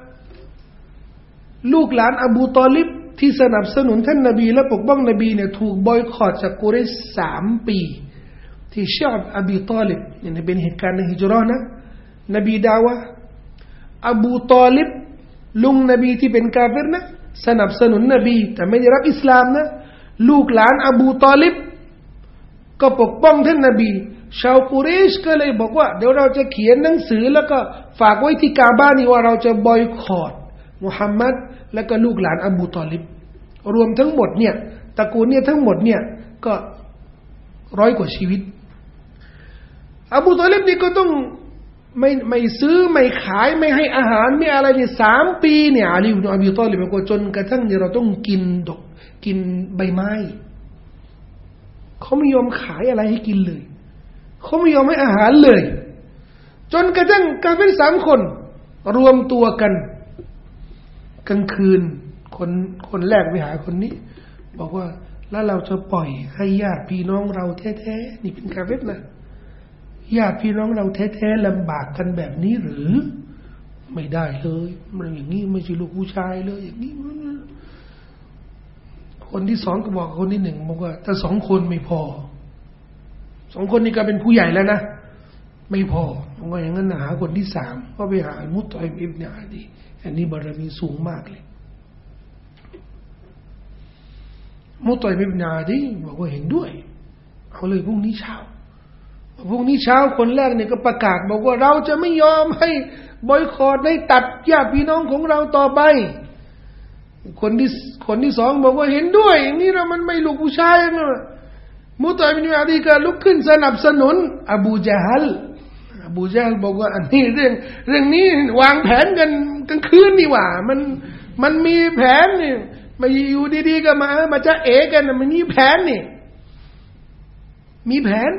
ลูกหลานอบูตอลิบที่สนับสนุนท่านนบีและปกป้องนบีเนี่ยถูกบอยคอตจากกุเรชสามปีที่ชาบอบีตอลิบเนี่ยเป็นเหตุการณ์ในฮิจเราะห์นะนบีดาวะอบูตอลิบลุงนบีที่เป็นกาเฟรนะสนับสนุนนบีแต่ไม่ได้รับอิสลามนะลูกหลานอบูตอลิบก็ปกป้องท่านนบีชาวกุเรชก็เลยบอกว่าเดี๋ยวเราจะเขียนหนังสือแล้วก็ฝากไว้ที่กาบะนี่ว่าเราจะบอยคอตมุฮัมมัดและก็ลูกหลานอบูตอลิบรวมทั้งหมดเนี่ยตระกูลเนี่ยทั้งหมดเนี่ยก็ร้อยกว่าชีวิตอบูตอลิบนี่ก็ต้องไม่ไม่ซื้อไม่ขายไม่ให้อาหารไม่อะไรเนี่ยสามปีเนี่ยอาลีอิบนุอบีตอลิบบอกว่าจนกระทั่งเนี่ยเราต้องกินดอกกินใบไม้เขาไม่ยอมขายอะไรให้กินเลยเขาไม่ยอมให้อาหารเลยจนกระทั่งกาเฟรสามคนรวมตัวกันกลางคืนคนคนแรกไปหาคนนี้บอกว่าแล้วเราจะปล่อยให้ญาติพี่น้องเราแท้ๆนี่เป็นกาเฟรนะญาติพี่น้องเราแท้ๆลำบากกันแบบนี้หรือไม่ได้เลยมันอย่างนี้ไม่ใช่ลูกผู้ชายเลยอย่างนี้คนที่สองก็บอกคนที่หนึ่งบอกว่าถ้าสองคนไม่พอสองคนนี้ก็เป็นผู้ใหญ่แล้วนะไม่พอผมว่าอย่างนั้นหาคนที่สามก็ไปหามุตตอยมอิบเนอาดีอันนี้บารมีสูงมากเลยมุตตอยมอิบเนอาดีบอกว่าเห็นด้วยเอาเลยพรุ่งนี้เช้าพรุ่งนี้เช้าคนแรกเนี่ยก็ประกาศบอกว่าเราจะไม่ยอมให้บอยคอตให้ตัดญาติพี่น้องของเราต่อไปคนที่คนที่สองบอกว่าเห็นด้วยอย่างนี้เรามันไม่ลูกผู้ชายนะมุตตอยมอิบเนอาดีก็ลุกขึ้นสนับสนุนอบูญะฮัลอบูญะฮัลบอกว่าอันนี้เรื่องเรื่องนี้วางแผนกันกลางคืนนี่หว่ามันมันมีแผนนี่มาอยู่ดีๆก็มามาจะเอกันมันมีแผนนี่มีแผน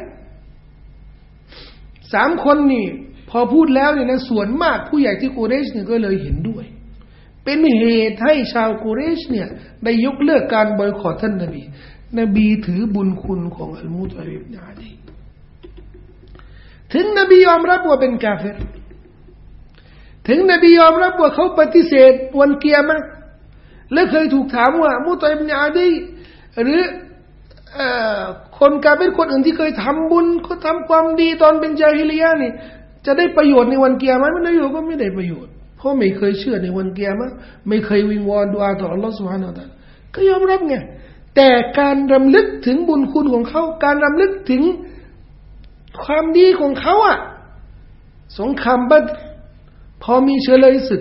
สามคนนี่พอพูดแล้วเนี่ยนะส่วนมากผู้ใหญ่ที่กุเรชเนี่ยก็เลยเห็นด้วยเป็นเหตุให้ชาวกุเรชเนี่ยได้ยกเลิกการบอยคอตท่านนบีนบีถือบุญคุณของอัลมุตตอลิบอิบนุอาดีถึงนบียอมรับว่าเป็นกาเฟรถึงนบียอมรับว่าเขาปฏิเสธวันเกียรติและเคยถูกถามว่ามุตตอลิบอิบนุอาดีหรือคนกาเฟรคนอื่นที่เคยทำบุญเขาทำความดีตอนเป็นญาฮิลิยะห์นี่จะได้ประโยชน์ในวันเกียรติไหมมันได้อยู่ก็ไม่ได้ประโยชน์เพราะไม่เคยเชื่อในวันเกียรติไม่เคยวิงวอนดุอาต่ออัลลอฮฺซุบฮานะฮูวะตะอาลาก็ยอมรับไงแต่การรำลึกถึงบุญคุณของเขาการรำลึกถึงความดีของเขาอ่ะสงครามบัดรพอมีเฉลยศึก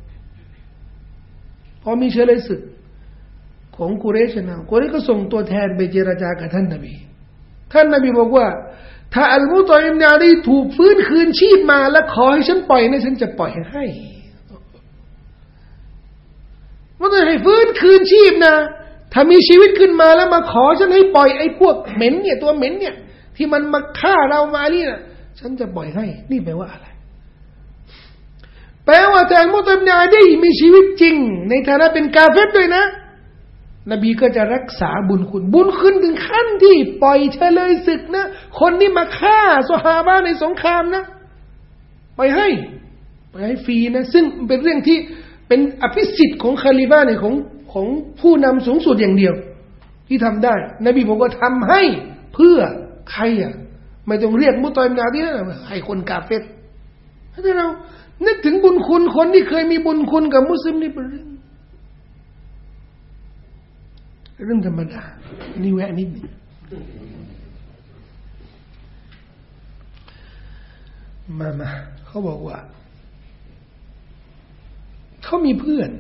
พอมีเฉลยศึกของกุเรชนะกุเรชก็ส่งตัวแทนไปเจรจากับท่านนบีท่านนบีบอกว่าถ้าอัลมุตตอลิบอิบนุอาดีถูกฟื้นคืนชีพมาแล้วขอให้ฉันปล่อยนะฉันจะปล่อยให้ว่าจะให้ฟื้นคืนชีพนะถ้ามีชีวิตขึ้นมาแล้วมาขอฉันให้ปล่อยไอ้พวกเหม็นเนี่ยตัวเหม็นเนี่ยที่มันมาฆ่าเรามานี่นะฉันจะปล่อยให้นี่แปลว่าอะไรแปลว่าแต่อัลมุตตอลิบอิบนุอาดีมีชีวิตจริงในฐานะเป็นกาเฟรด้วยนะนบีก็จะรักษาบุญคุณบุญคุณถึงขั้นที่ปล่อยเฉลยศึกนะคนที่มาฆ่าซอฮาบะห์ในสงครามนะปล่อยให้ปล่อยให้ฟรีนะซึ่งเป็นเรื่องที่เป็นอภิสิทธิ์ของคาลิฟะห์เนี่ยของของผู้นำสูงสุดอย่างเดียวที่ทำได้นบีบอกว่าทำให้เพื่อใครอ่ะไม่ต้องเรียกมุตตอลิบอิบนุอาดีนะให้คนกาเฟรถ้าเรานึกถึงบุญคุณคนที่เคยมีบุญคุณกับมุสลิมนี่เป็นเรื่องเรื่องธรรมดานี่แวะนิดนึงมามาเขาบอกว่าเขามีเพื่อน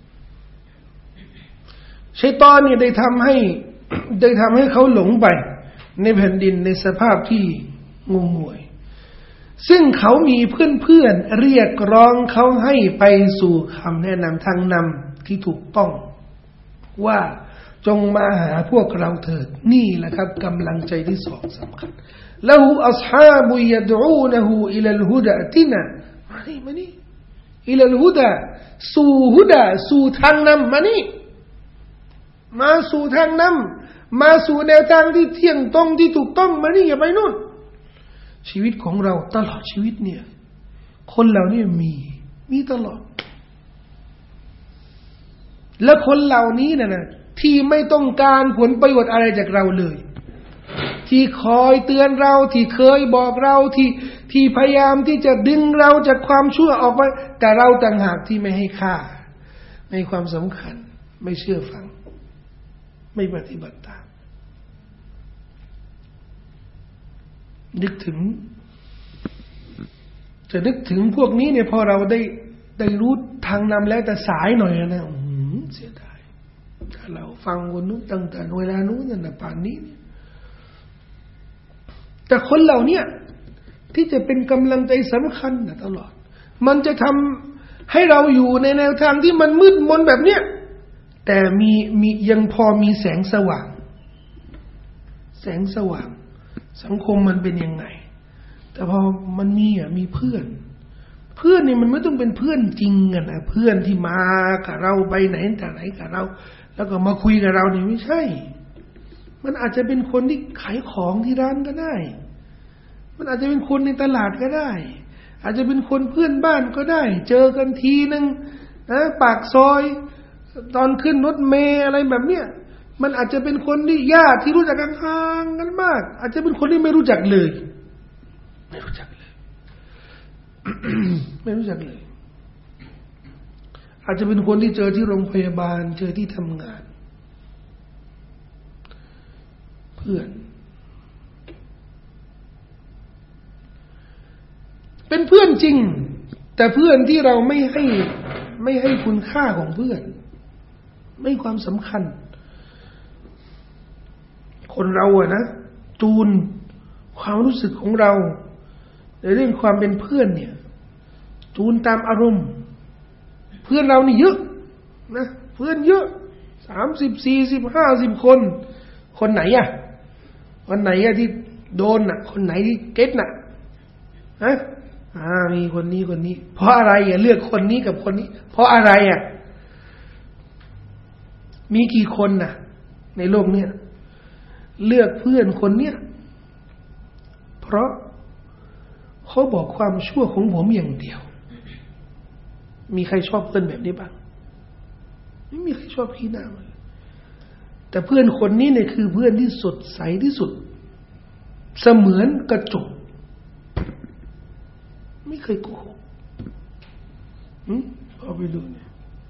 ชัยฏอนเนี่ยได้ทำให้ได้ทำให้เขาหลงไปในแผ่นดินในสภาพที่งงงวยซึ่งเขามีเพื่อนๆเรียกร้องเขาให้ไปสู่คำแนะนำทางนำที่ถูกต้องว่าจงมาหาพวกเราเถิดนี่แหละครับกำลังใจที่สองสำคัญละหูอัศฮาบุยดอูนะฮูอิลัลฮุดะตินะมานี่มานี่อิลัลฮุดะสู่ฮุดะสู่ทางนำมานี่มาสู่ทางนำมาสู่แนวทางที่เที่ยงตรงที่ถูกต้องมานี่อย่าไปนู่นชีวิตของเราตลอดชีวิตเนี่ยคนเหล่านี้มีมีตลอดและคนเหล่านี้นะนะที่ไม่ต้องการผลประโยชน์อะไรจากเราเลยที่คอยเตือนเราที่เคยบอกเราที่ที่พยายามที่จะดึงเราจากความชั่วออกไปแต่เราต่างหากที่ไม่ให้ค่าในความสำคัญไม่เชื่อฟังไม่ปฏิบัติตามนึกถึงจะนึกถึงพวกนี้เนี่ยพอเราได้ได้รู้ทางนำแล้วแต่สายหน่อยนะอืมเสียดายถ้าเราฟังคนนู้นตั้งแต่เวลานู้นนั่นป่านนี้แต่คนเหล่านี้ที่จะเป็นกำลังใจสำคัญนะตลอดมันจะทำให้เราอยู่ในแนวทางที่มันมืดมนแบบเนี้ยแต่มีมียังพอมีแสงสว่างแสงสว่างสังคมมันเป็นยังไงแต่พอมันมีอ่ะมีเพื่อนเพื่อนนี่มันไม่ต้องเป็นเพื่อนจริงอ่ะนะเพื่อนที่มากับเราไปไหนแต่ไหนกับเราแล้วก็มาคุยกับเรานี่ไม่ใช่มันอาจจะเป็นคนที่ขายของที่ร้านก็ได้มันอาจจะเป็นคนในตลาดก็ได้อาจจะเป็นคนเพื่อนบ้านก็ได้เจอกันทีนึงนะปากซอยตอนขึ้นรถเมล์อะไรแบบเนี้ยมันอาจจะเป็นคนที่ญาติที่รู้จักกันห่างกันมากอาจจะเป็นคนที่ไม่รู้จักเลยไม่รู้จักเลยไม่รู้จักเลยอาจจะเป็นคนที่เจอที่โรงพยาบาลเจอที่ทำงานเพื่อนเป็นเพื่อนจริงแต่เพื่อนที่เราไม่ให้ไม่ให้คุณค่าของเพื่อนไม่ความสำคัญคนเราอะนะจูนความรู้สึกของเราในเรื่องความเป็นเพื่อนเนี่ยจูนตามอารมณ์เพื่อนเรานี่เยอะนะเพื่อนเยอะสามสิบสี่สิบห้าสิบคนคนไหนอะคนไหนอะที่โดนน่ะคนไหนที่เก็ตน่ะฮะอ่ามีคนนี้คนนี้เพราะอะไรอ่ะเลือกคนนี้กับคนนี้เพราะอะไรอ่ะมีกี่คนน่ะในโลกเนี้ยเลือกเพื่อนคนเนี้ยเพราะเขาบอกความชั่วของผมอย่างเดียวมีใครชอบเพื่อนแบบนี้บ้างไม่มีใครชอบขี้หน้ามันแต่เพื่อนคนนี้เนี่ยคือเพื่อนที่สดใสที่สุดเสมือนกระจกไม่เคยโกหกอืมเอาไปดูเนี่ย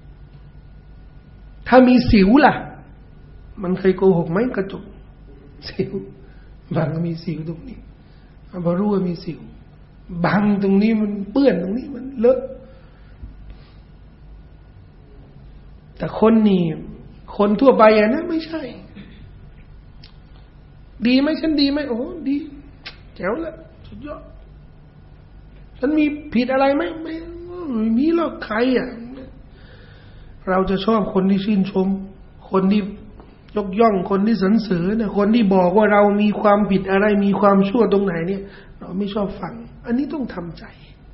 ถ้ามีสิวล่ะมันเคยโกหกไหมกระจกสิวบางมีสิวตรงนี้พอรู้ว่ามีสิวบางตรงนี้มันเปื้อนตรงนี้มันเลอะแต่คนนี่คนทั่วไปอะนะไม่ใช่ดีไหมฉันดีไหมโอ้ดีแจ๋วละสุดยอดฉันมีผิดอะไรไหมไม่ไม่มีหรอกใครอ่ะเราจะชอบคนที่ชื่นชมคนที่ยกย่องคนที่สรรเสริญนะคนที่บอกว่าเรามีความผิดอะไรมีความชั่วตรงไหนเนี่ยเราไม่ชอบฟังอันนี้ต้องทำใจ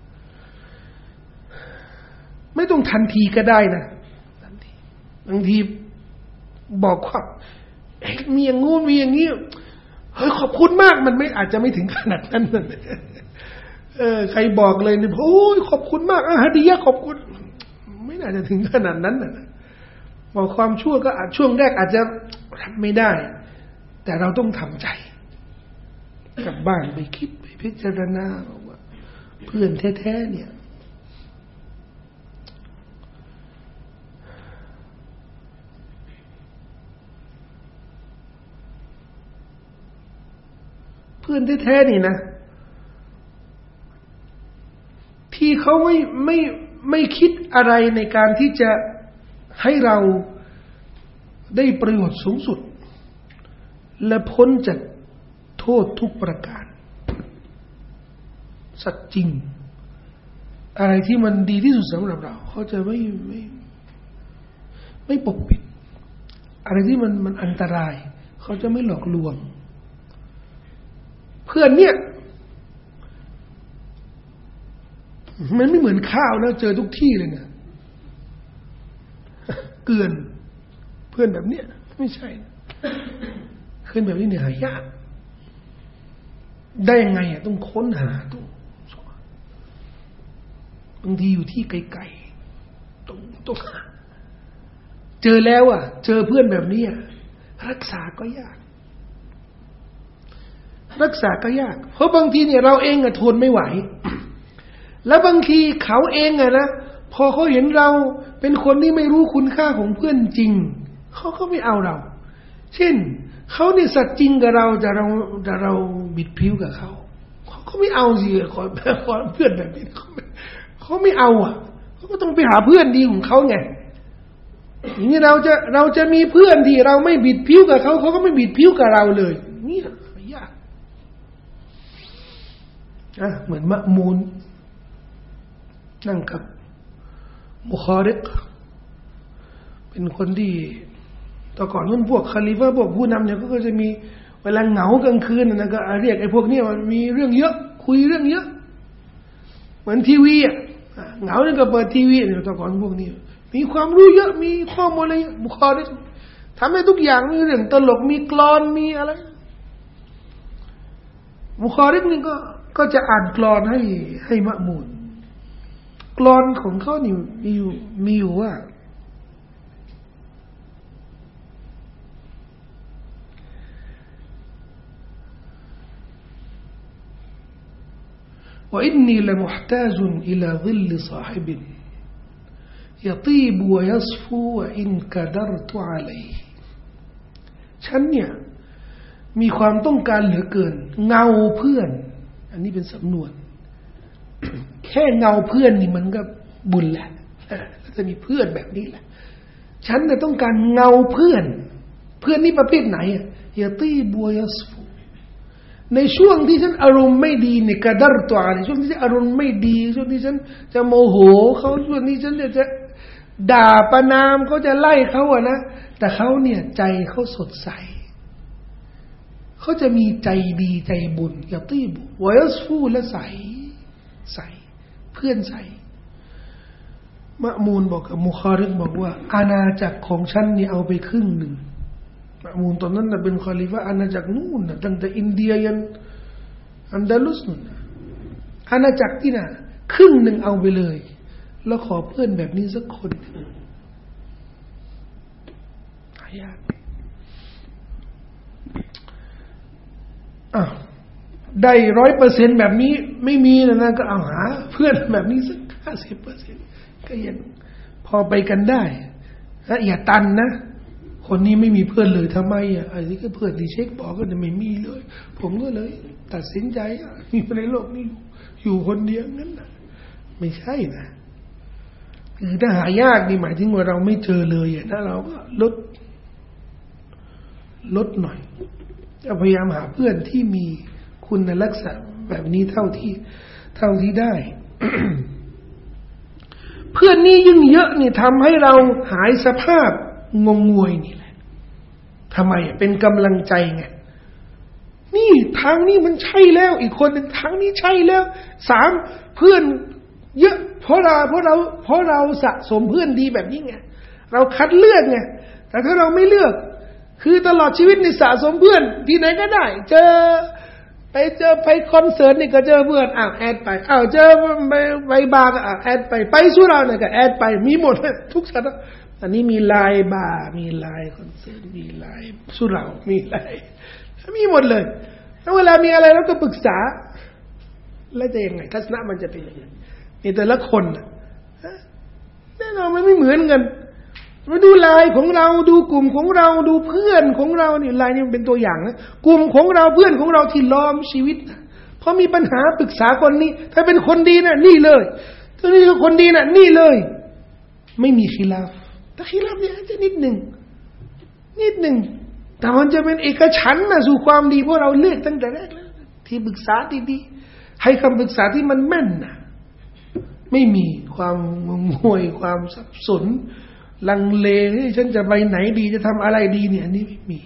ไม่ต้องทันทีก็ได้นะทันทีบางทีบอกว่าเอ๊ะมีอย่างงู้นมีอย่างนี้เฮ้ยขอบคุณมากมันไม่อาจจะไม่ถึงขนาดนั้นนะเออใครบอกเลยเนี่ยโอ้ยขอบคุณมากอ่ะฮะดีขอบคุณไม่น่าจะถึงขนาดนั้นนะบอกความชั่วก็อาจช่วงแรกอาจจะทำไม่ได้แต่เราต้องทำใจกลับบ้านไปคิดไปพิจารณาว่าเพื่อนแท้ๆเนี่ยเพื่อนแท้ๆนี่นะที่เขาไม่ไม่ไม่คิดอะไรในการที่จะให้เราได้ประโยชน์สูงสุดและพ้นจากโทษทุกประการสัตย์จริงอะไรที่มันดีที่สุดสำหรับเราเขาจะไม่ไม่ไม่ปกปิดอะไรที่มันมันอันตรายเขาจะไม่หลอกลวงเพื่อนเนี่ยมันไม่เหมือนข้าวนะเจอทุกที่เลยนะเกลือนเพื่อนแบบเนี้ยไม่ใช่เพื่อนแบบนี้เนี่ยหายากได้ยังไงอ่ะต้องค้นหาต้องบางทีอยู่ที่ไกลๆต้องต้องหาเจอแล้วอ่ะเจอเพื่อนแบบนี้รักษาก็ยากรักษาก็ยากเพราะบางทีเนี่ยเราเองอะทนไม่ไหวแล้วบางทีเขาเองอะนะพอเขาเห็นเราเป็นคนที่ไม่รู้คุณค่าของเพื่อนจริงเขาก็ไม่เอาเราเช่นเขาเนี่ยสัตย์จริงกับเราแต่เราแต่เราบิดผิวกับเขาเขาก็ไม่เอาสิขอขอเพื่อนแบบนี้เขาไม่เขาไม่เอาอ่ะเขาก็ต้องไปหาเพื่อนดีของเขาไงอย่างนี้เราจะเราจะมีเพื่อนที่เราไม่บิดผิวกับเขาเขาก็ไม่บิดผิวกับเราเลยนี่ยากอ่ะเหมือนมะมูนนั่งกับบุคอริกเป็นคนที่ต่อก่อนนู้นพวกคาลิฟะพวกผู้นำเนี่ยก็จะมีเวลาเหงากลางคืนนะก็เรียกไอ้พวกนี้มันมีเรื่องเยอะคุยเรื่องเยอะเหมือนทีวีอ่ะเหงาเนี่ยก็เปิดทีวีเนี่ยต่อก่อนพวกนี้มีความรู้เยอะมีข้อมูลอะไรบุคอริกทำให้ทุกอย่างมีเรื่องตลกมีกลอนมีอะไรบุคอริกนี่ก็ก็จะอ่านกลอนให้ให้มะมูนกลอนของเขานี่มีอยู่มีอยู่ว่าว่าอินนีละมุฮตาจุนอิลาซิลซาฮิบินยะตีบวะยัศฟูวะอินกะดรตุอะลัยฮิฉันเนี่ยมีความต้องการเหลือเกินเงาเพื่อนอันนี้เป็นสำนวน แค่เงาเพื่อนนี่มันก็บุญแหละแล้วจะมีเพื่อนแบบนี้แหละฉันเนี่ยต้องการเงาเพื่อนเพื่อนนี่ประเภทไหนอ่ะยะตีบวะยัศฟูในช่วงที่ฉันอารมณ์ไม่ดีเนี่ยกระดัรตัวในช่วงที่ฉันอารมณ์ไม่ดีช่วงที่ฉันจะโมโหเขาช่วงที่ฉันจะจะด่าประนามเขาจะไล่เขาอะนะแต่เขาเนี่ยใจเขาสดใสเขาจะมีใจดีใจบุญยะตีบวะยัศฟูและใสใสเพื่อนใสมะมูนบอกกับมุคาริกบอกว่าอาณาจักรของฉันนี่เอาไปครึ่งหนึ่งมะมูนตอนนั้นน่ะเป็นคอลิฟะอาณาจักรนู่นน่ะตั้งแต่อินเดียยันอันดาลุสนู่นน่ะอาณาจักรที่น่ะครึ่งหนึ่งเอาไปเลยแล้วขอเพื่อนแบบนี้สักคนหายากอ้าวได้ร้อยเปอร์เซ็นต์แบบนี้ไม่มีนะนะก็เอาหาเพื่อนแบบนี้สักห้าสิบเปอร์เซ็นต์ก็ยังพอไปกันได้นะอย่าตันนะคนนี้ไม่มีเพื่อนเลยทำไมอ่ะไอ้นี่ก็เพื่อนที่เช็คบอกก็จะไม่มีเลยผมก็เลยตัดสินใจมีในโลกนี้อยู่คนเดียวงั้นนะไม่ใช่นะคือถ้าหายากนี่หมายถึงว่าเราไม่เจอเลยอ่ะนะเราก็ลดลดหน่อยจะพยายามหาเพื่อนที่มีคุณลักษณะแบบนี้เท่าที่เท่าที่ได้ เพื่อนนี้ยิ่งเยอะนี่ทำให้เราหายสภาพงงงวยนี่แหละทำไมเป็นกำลังใจไงนี่ทางนี้มันใช่แล้วอีกคนหนึ่งทางนี้ใช่แล้วสามเพื่อนเยอะเพราะเราเพราะเราเพราะเราสะสมเพื่อนดีแบบนี้ไงเราคัดเลือกไงแต่ถ้าเราไม่เลือกคือตลอดชีวิตนี่สะสมเพื่อนที่ไหนก็ได้เจอไปเจอไปคอนเสิร์ตนี่ก็เจอเพื่อนอ้าวแอดไปอ้าวเจอไปไปบาร์ก็อ้าวแอดไปไปสุราเนี่ยก็แอดไปมีหมดทุกสถานอันนี้มีไลน์บาร์มีไลน์คอนเสิร์ตมีไลน์สุรามีไลน์มีหมดเลยแล้วเวลามีอะไรเราก็ปรึกษาแล้วจะยังไงทัศนะมันจะเป็นยังไงในแต่ละคนแน่นอนมันไม่เหมือนกันมาดูไลน์ของเราดูกลุ่มของเราดูเพื่อนของเราเนี่ยไลน์นี่มันเป็นตัวอย่างนะกลุ่มของเราเพื่อนของเราที่ล้อมชีวิตนะพอมีปัญหาปรึกษาคนนี้ถ้าเป็นคนดีนะนี่เลยถ้านี่คือคนดีนะนี่เลยไม่มีkhiลาฟแต่khiลาฟเนี่ยจะนิดหนึ่งนิดหนึ่งแต่มันจะเป็นเอกฉันท์นะสู่ความดีเพราะเราเลือกตั้งแต่แรกแล้วที่ปรึกษาดีๆให้คำปรึกษาที่มันแม่นนะไม่มีความงงงวยความสับสนลังเลฉันจะไปไหนดีจะทำอะไรดีเนี่ยอันนี้ไม่มี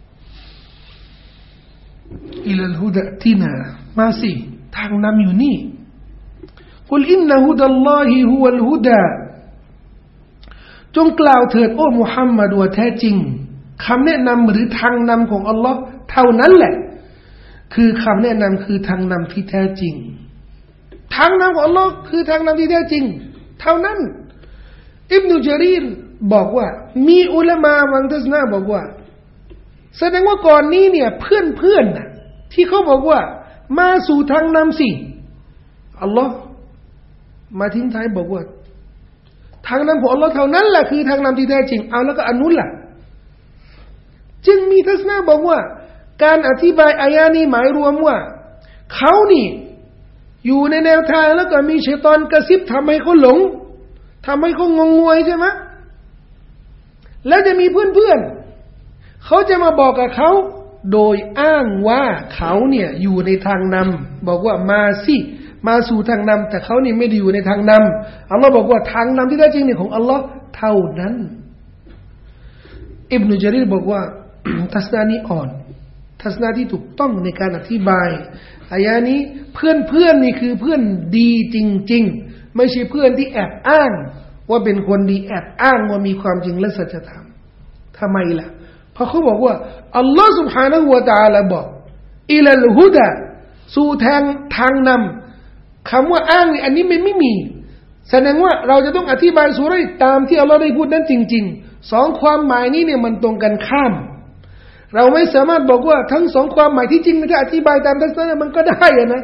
อิลัลฮุดะตินามาสิทางนำอยู่นี่กุลอินนะฮุดัลลอฮิฮุวัลฮุดาจงกล่าวเถิดโอ้มุฮัมมัดว่าแท้จริงคำแนะนำหรือทางนำของอัลลอฮ์เท่านั้นแหละคือคำแนะนำคือทางนำที่แท้จริงทางนำของอัลลอฮ์คือทางนำที่แท้จริงเท่านั้นอิบนุจารีรบอกว่ามีอุลามะบางทัศนะบอกว่าแสดงว่าก่อนนี้เนี่ยเพื่อนๆน่ะที่เขาบอกว่ามาสู่ทางนำสิอัลลอฮ์มาทิ้งท้ายบอกว่าทางนำของอัลลอฮ์เท่านั้นแหละคือทางนำที่แท้จริงเอาแล้วก็อันนู้นล่ะจึงมีทัศนะบอกว่าการอธิบายอายะนี้หมายรวมว่าเขานี่อยู่ในแนวทางแล้วก็มีชัยฏอนกระซิบทำให้เขาหลงทำให้เขางงงวยใช่ไหมแล้วจะมีเพื่อนๆเขาจะมาบอกกับเขาโดยอ้างว่าเขาเนี่ยอยู่ในทางนำบอกว่ามาสิมาสู่ทางนำแต่เขานี่ไม่ได้อยู่ในทางนำอัลลอฮ์บอกว่าทางนำที่แท้จริงเนี่ยของอัลลอฮ์เท่านั้นอิบนุจารีรบอกว่า ทัศนะนี้อ่อนทัศนะที่ถูกต้องในการอธิบายอายะนี้เพื่อนๆนี่คือเพื่อนดีจริงๆไม่ใช่เพื่อนที่แอบอ้างว่าเป็นคนดีแอบอ้างว่ามีความจริงและสัจธรรมทำไมล่ะเพราะเขาบอกว่าอัลลอฮฺ سبحانه และ تعالى บอกอิลัลฮุดะสู่ทางทางนำคำว่าอ้างนี่อันนี้มันไม่มีแสดงว่าเราจะต้องอธิบายสุเราะห์ตามที่อัลลอฮฺได้พูดนั้นจริงๆสองความหมายนี้เนี่ยมันตรงกันข้ามเราไม่สามารถบอกว่าทั้งสองความหมายที่จริงถ้าอธิบายตามทัศนะมันก็ได้นะ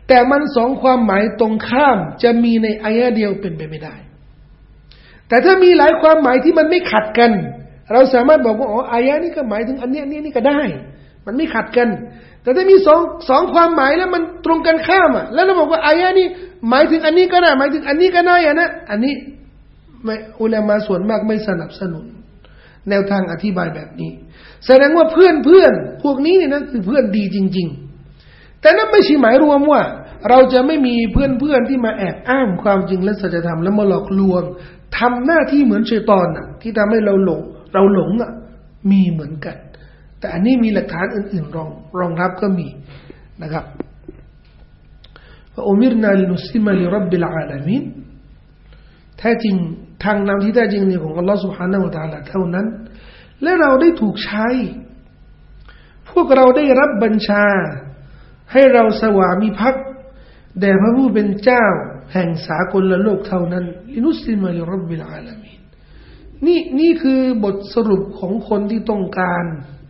แต่มันสองความหมายตรงข้ามจะมีในอายะเดียวเป็นไปไม่ได้แต่ถ้ามีหลายความหมายที่มันไม่ขัดกันเราสามารถบอกว่าอ๋ออายะนี้ก็หมายถึงอันนี้อันนี้นี่ก็ได้มันไม่ขัดกันแต่ถ้ามีสองสองความหมายแล้วมันตรงกันข้ามอ่ะแล้วเราบอกว่าอายะนี้หมายถึงอันนี้ก็ได้หมายถึงอันนี้ก็ได้อ่ะนะอันนี้ไม่อุลามะส่วนมากไม่สนับสนุนแนวทางอธิบายแบบนี้แสดงว่าเพื่อนเพื่อนพวกนี้เนี่ยนะคือเพื่อนดีจริงๆแต่นั่นไม่ใช่หมายรวมว่าเราจะไม่มีเพื่อนเพื่อนที่มาแอบอ้างความจริงและสัจธรรมแล้วมาหลอกลวงทำหน้าที่เหมือนชัยฏอนน่ะที่ทำให้เราหลงเราหลงอ่ะมีเหมือนกันแต่อันนี้มีหลักฐานอื่นๆรองรองรับก็มีนะครับว่าอุมิรนาลินุสลิมะลิร็อบบิลอาลามีนแท้จริงทางนำที่แท้จริงเนี่ยของอัลลอฮฺ سبحانه และ تعالى เท่านั้นและเราได้ถูกใช้พวกเราได้รับบัญชาให้เราสวามิภักดิ์แด่พระผู้เป็นเจ้าแห่งสากลโลกเท่านั้นลินุสลิมะลิร็อบบิลอาลามีนนี่นี่คือบทสรุปของคนที่ต้องการ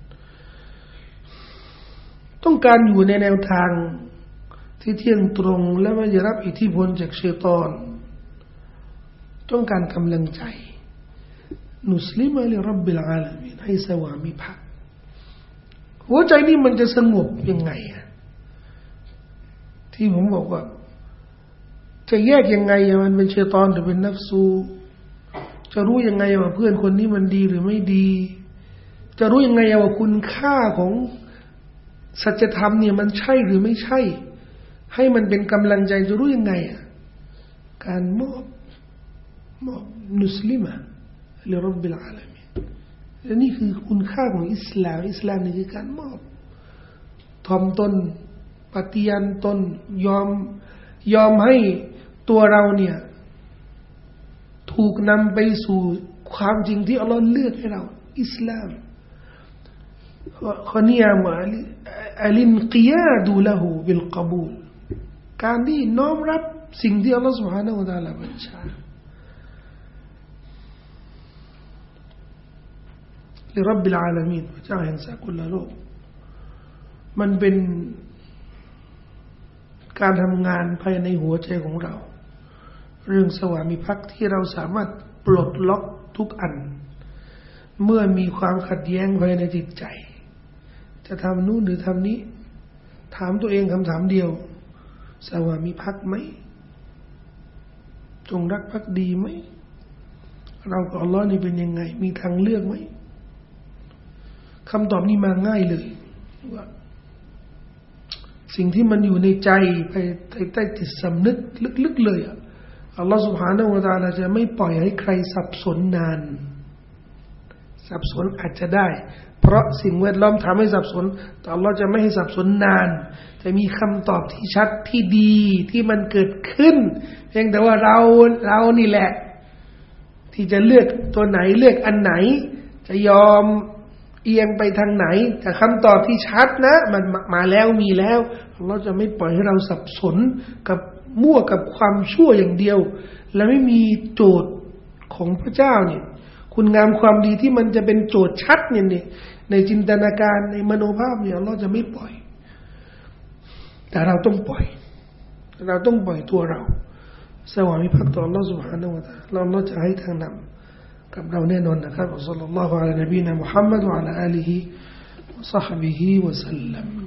ต้องการอยู่ในแนวทางที่เที่ยงตรงและไม่ได้รับอิทธิพลจากชัยฏอนต้องการกำลังใจนุสลิมะลิร็อบบิลอาลามีนให้สวามิภักดิ์หัวใจนี่มันจะสงบยังไงอะที่ผมบอกว่าจะแยกยังไงมันเป็นชัยฏอนหรือเป็นนัฟซูจะรู้ยังไงว่าเพื่อนคนนี้มันดีหรือไม่ดีจะรู้ยังไงว่าคุณค่าของสัจธรรมเนี่ยมันใช่หรือไม่ใช่ให้มันเป็นกำลังใจจะรู้ยังไงอ่ะการมอบมอบมุสลิมะลิร็อบบิลอาลามีนและนี่คือคุณค่าของอิสลามอิสลามนี่คือการมอบถ่อมตนปฏิญาณตนยอมยอมให้ตัวเราเนี่ยถูกนำไปสู่ความจริงที่อัลลอฮ์เลือกให้เราอิสลามข้อนี้มาอัลินกิยาดูละหูบิลกบูลการที่น้อมรับสิ่งที่อัลลอฮ์ سبحانه และ تعالى บัญชาลิร็อบบิลอาลามีนพระเจ้าแห่งสากลโลกมันเป็นการทำงานภายในหัวใจของเราเรื่องสวามิภักดิ์ที่เราสามารถปลดล็อกทุกอันเมื่อมีความขัดแย้งภายในจิตใจจะทำนู่นหรือทำนี้ถามตัวเองคำถามเดียวสวามิภักดิ์ไหมจงรักภักดีไหมเรากับอัลลอฮ์นี่เป็นยังไงมีทางเลือกไหมคำตอบนี้มาง่ายเลยว่าสิ่งที่มันอยู่ในใจภายใต้จิตสำนึกลึกๆเลยอ่ะอัลลอฮฺ سبحانه และ تعالى จะไม่ปล่อยให้ใครสับสนนานสับสนอาจจะได้เพราะสิ่งแวดล้อมทำให้สับสนแต่อัลลอฮฺจะไม่ให้สับสนนานจะมีคำตอบที่ชัดที่ดีที่มันเกิดขึ้นเพียงแต่ว่าเราเรานี่แหละที่จะเลือกตัวไหนเลือกอันไหนจะยอมเอียงไปทางไหนแต่คำตอบที่ชัดนะมันมาแล้วมีแล้วเราจะไม่ปล่อยให้เราสับสนกับมั่วกับความชั่วอย่างเดียวและไม่มีโจทย์ของพระเจ้าเนี่ยคุณงามความดีที่มันจะเป็นโจทย์ชัดเนี่ยในจินตนาการในมโนภาพเนี่ยเราจะไม่ปล่อยแต่เราต้องปล่อยเราต้องปล่อยตัวเราสวามิภักดิ์ต่ออัลเลาะห์ซุบฮานะฮูวะตะอาลาเราจะให้ทางนำกับเราแน่นอนนะครับศ็อลลัลลอฮุอะลัยฮิวะซัลลัมมุฮัมมัดวะอะลาอาลิฮิวะศ็อฮบิฮิวะซัลลัม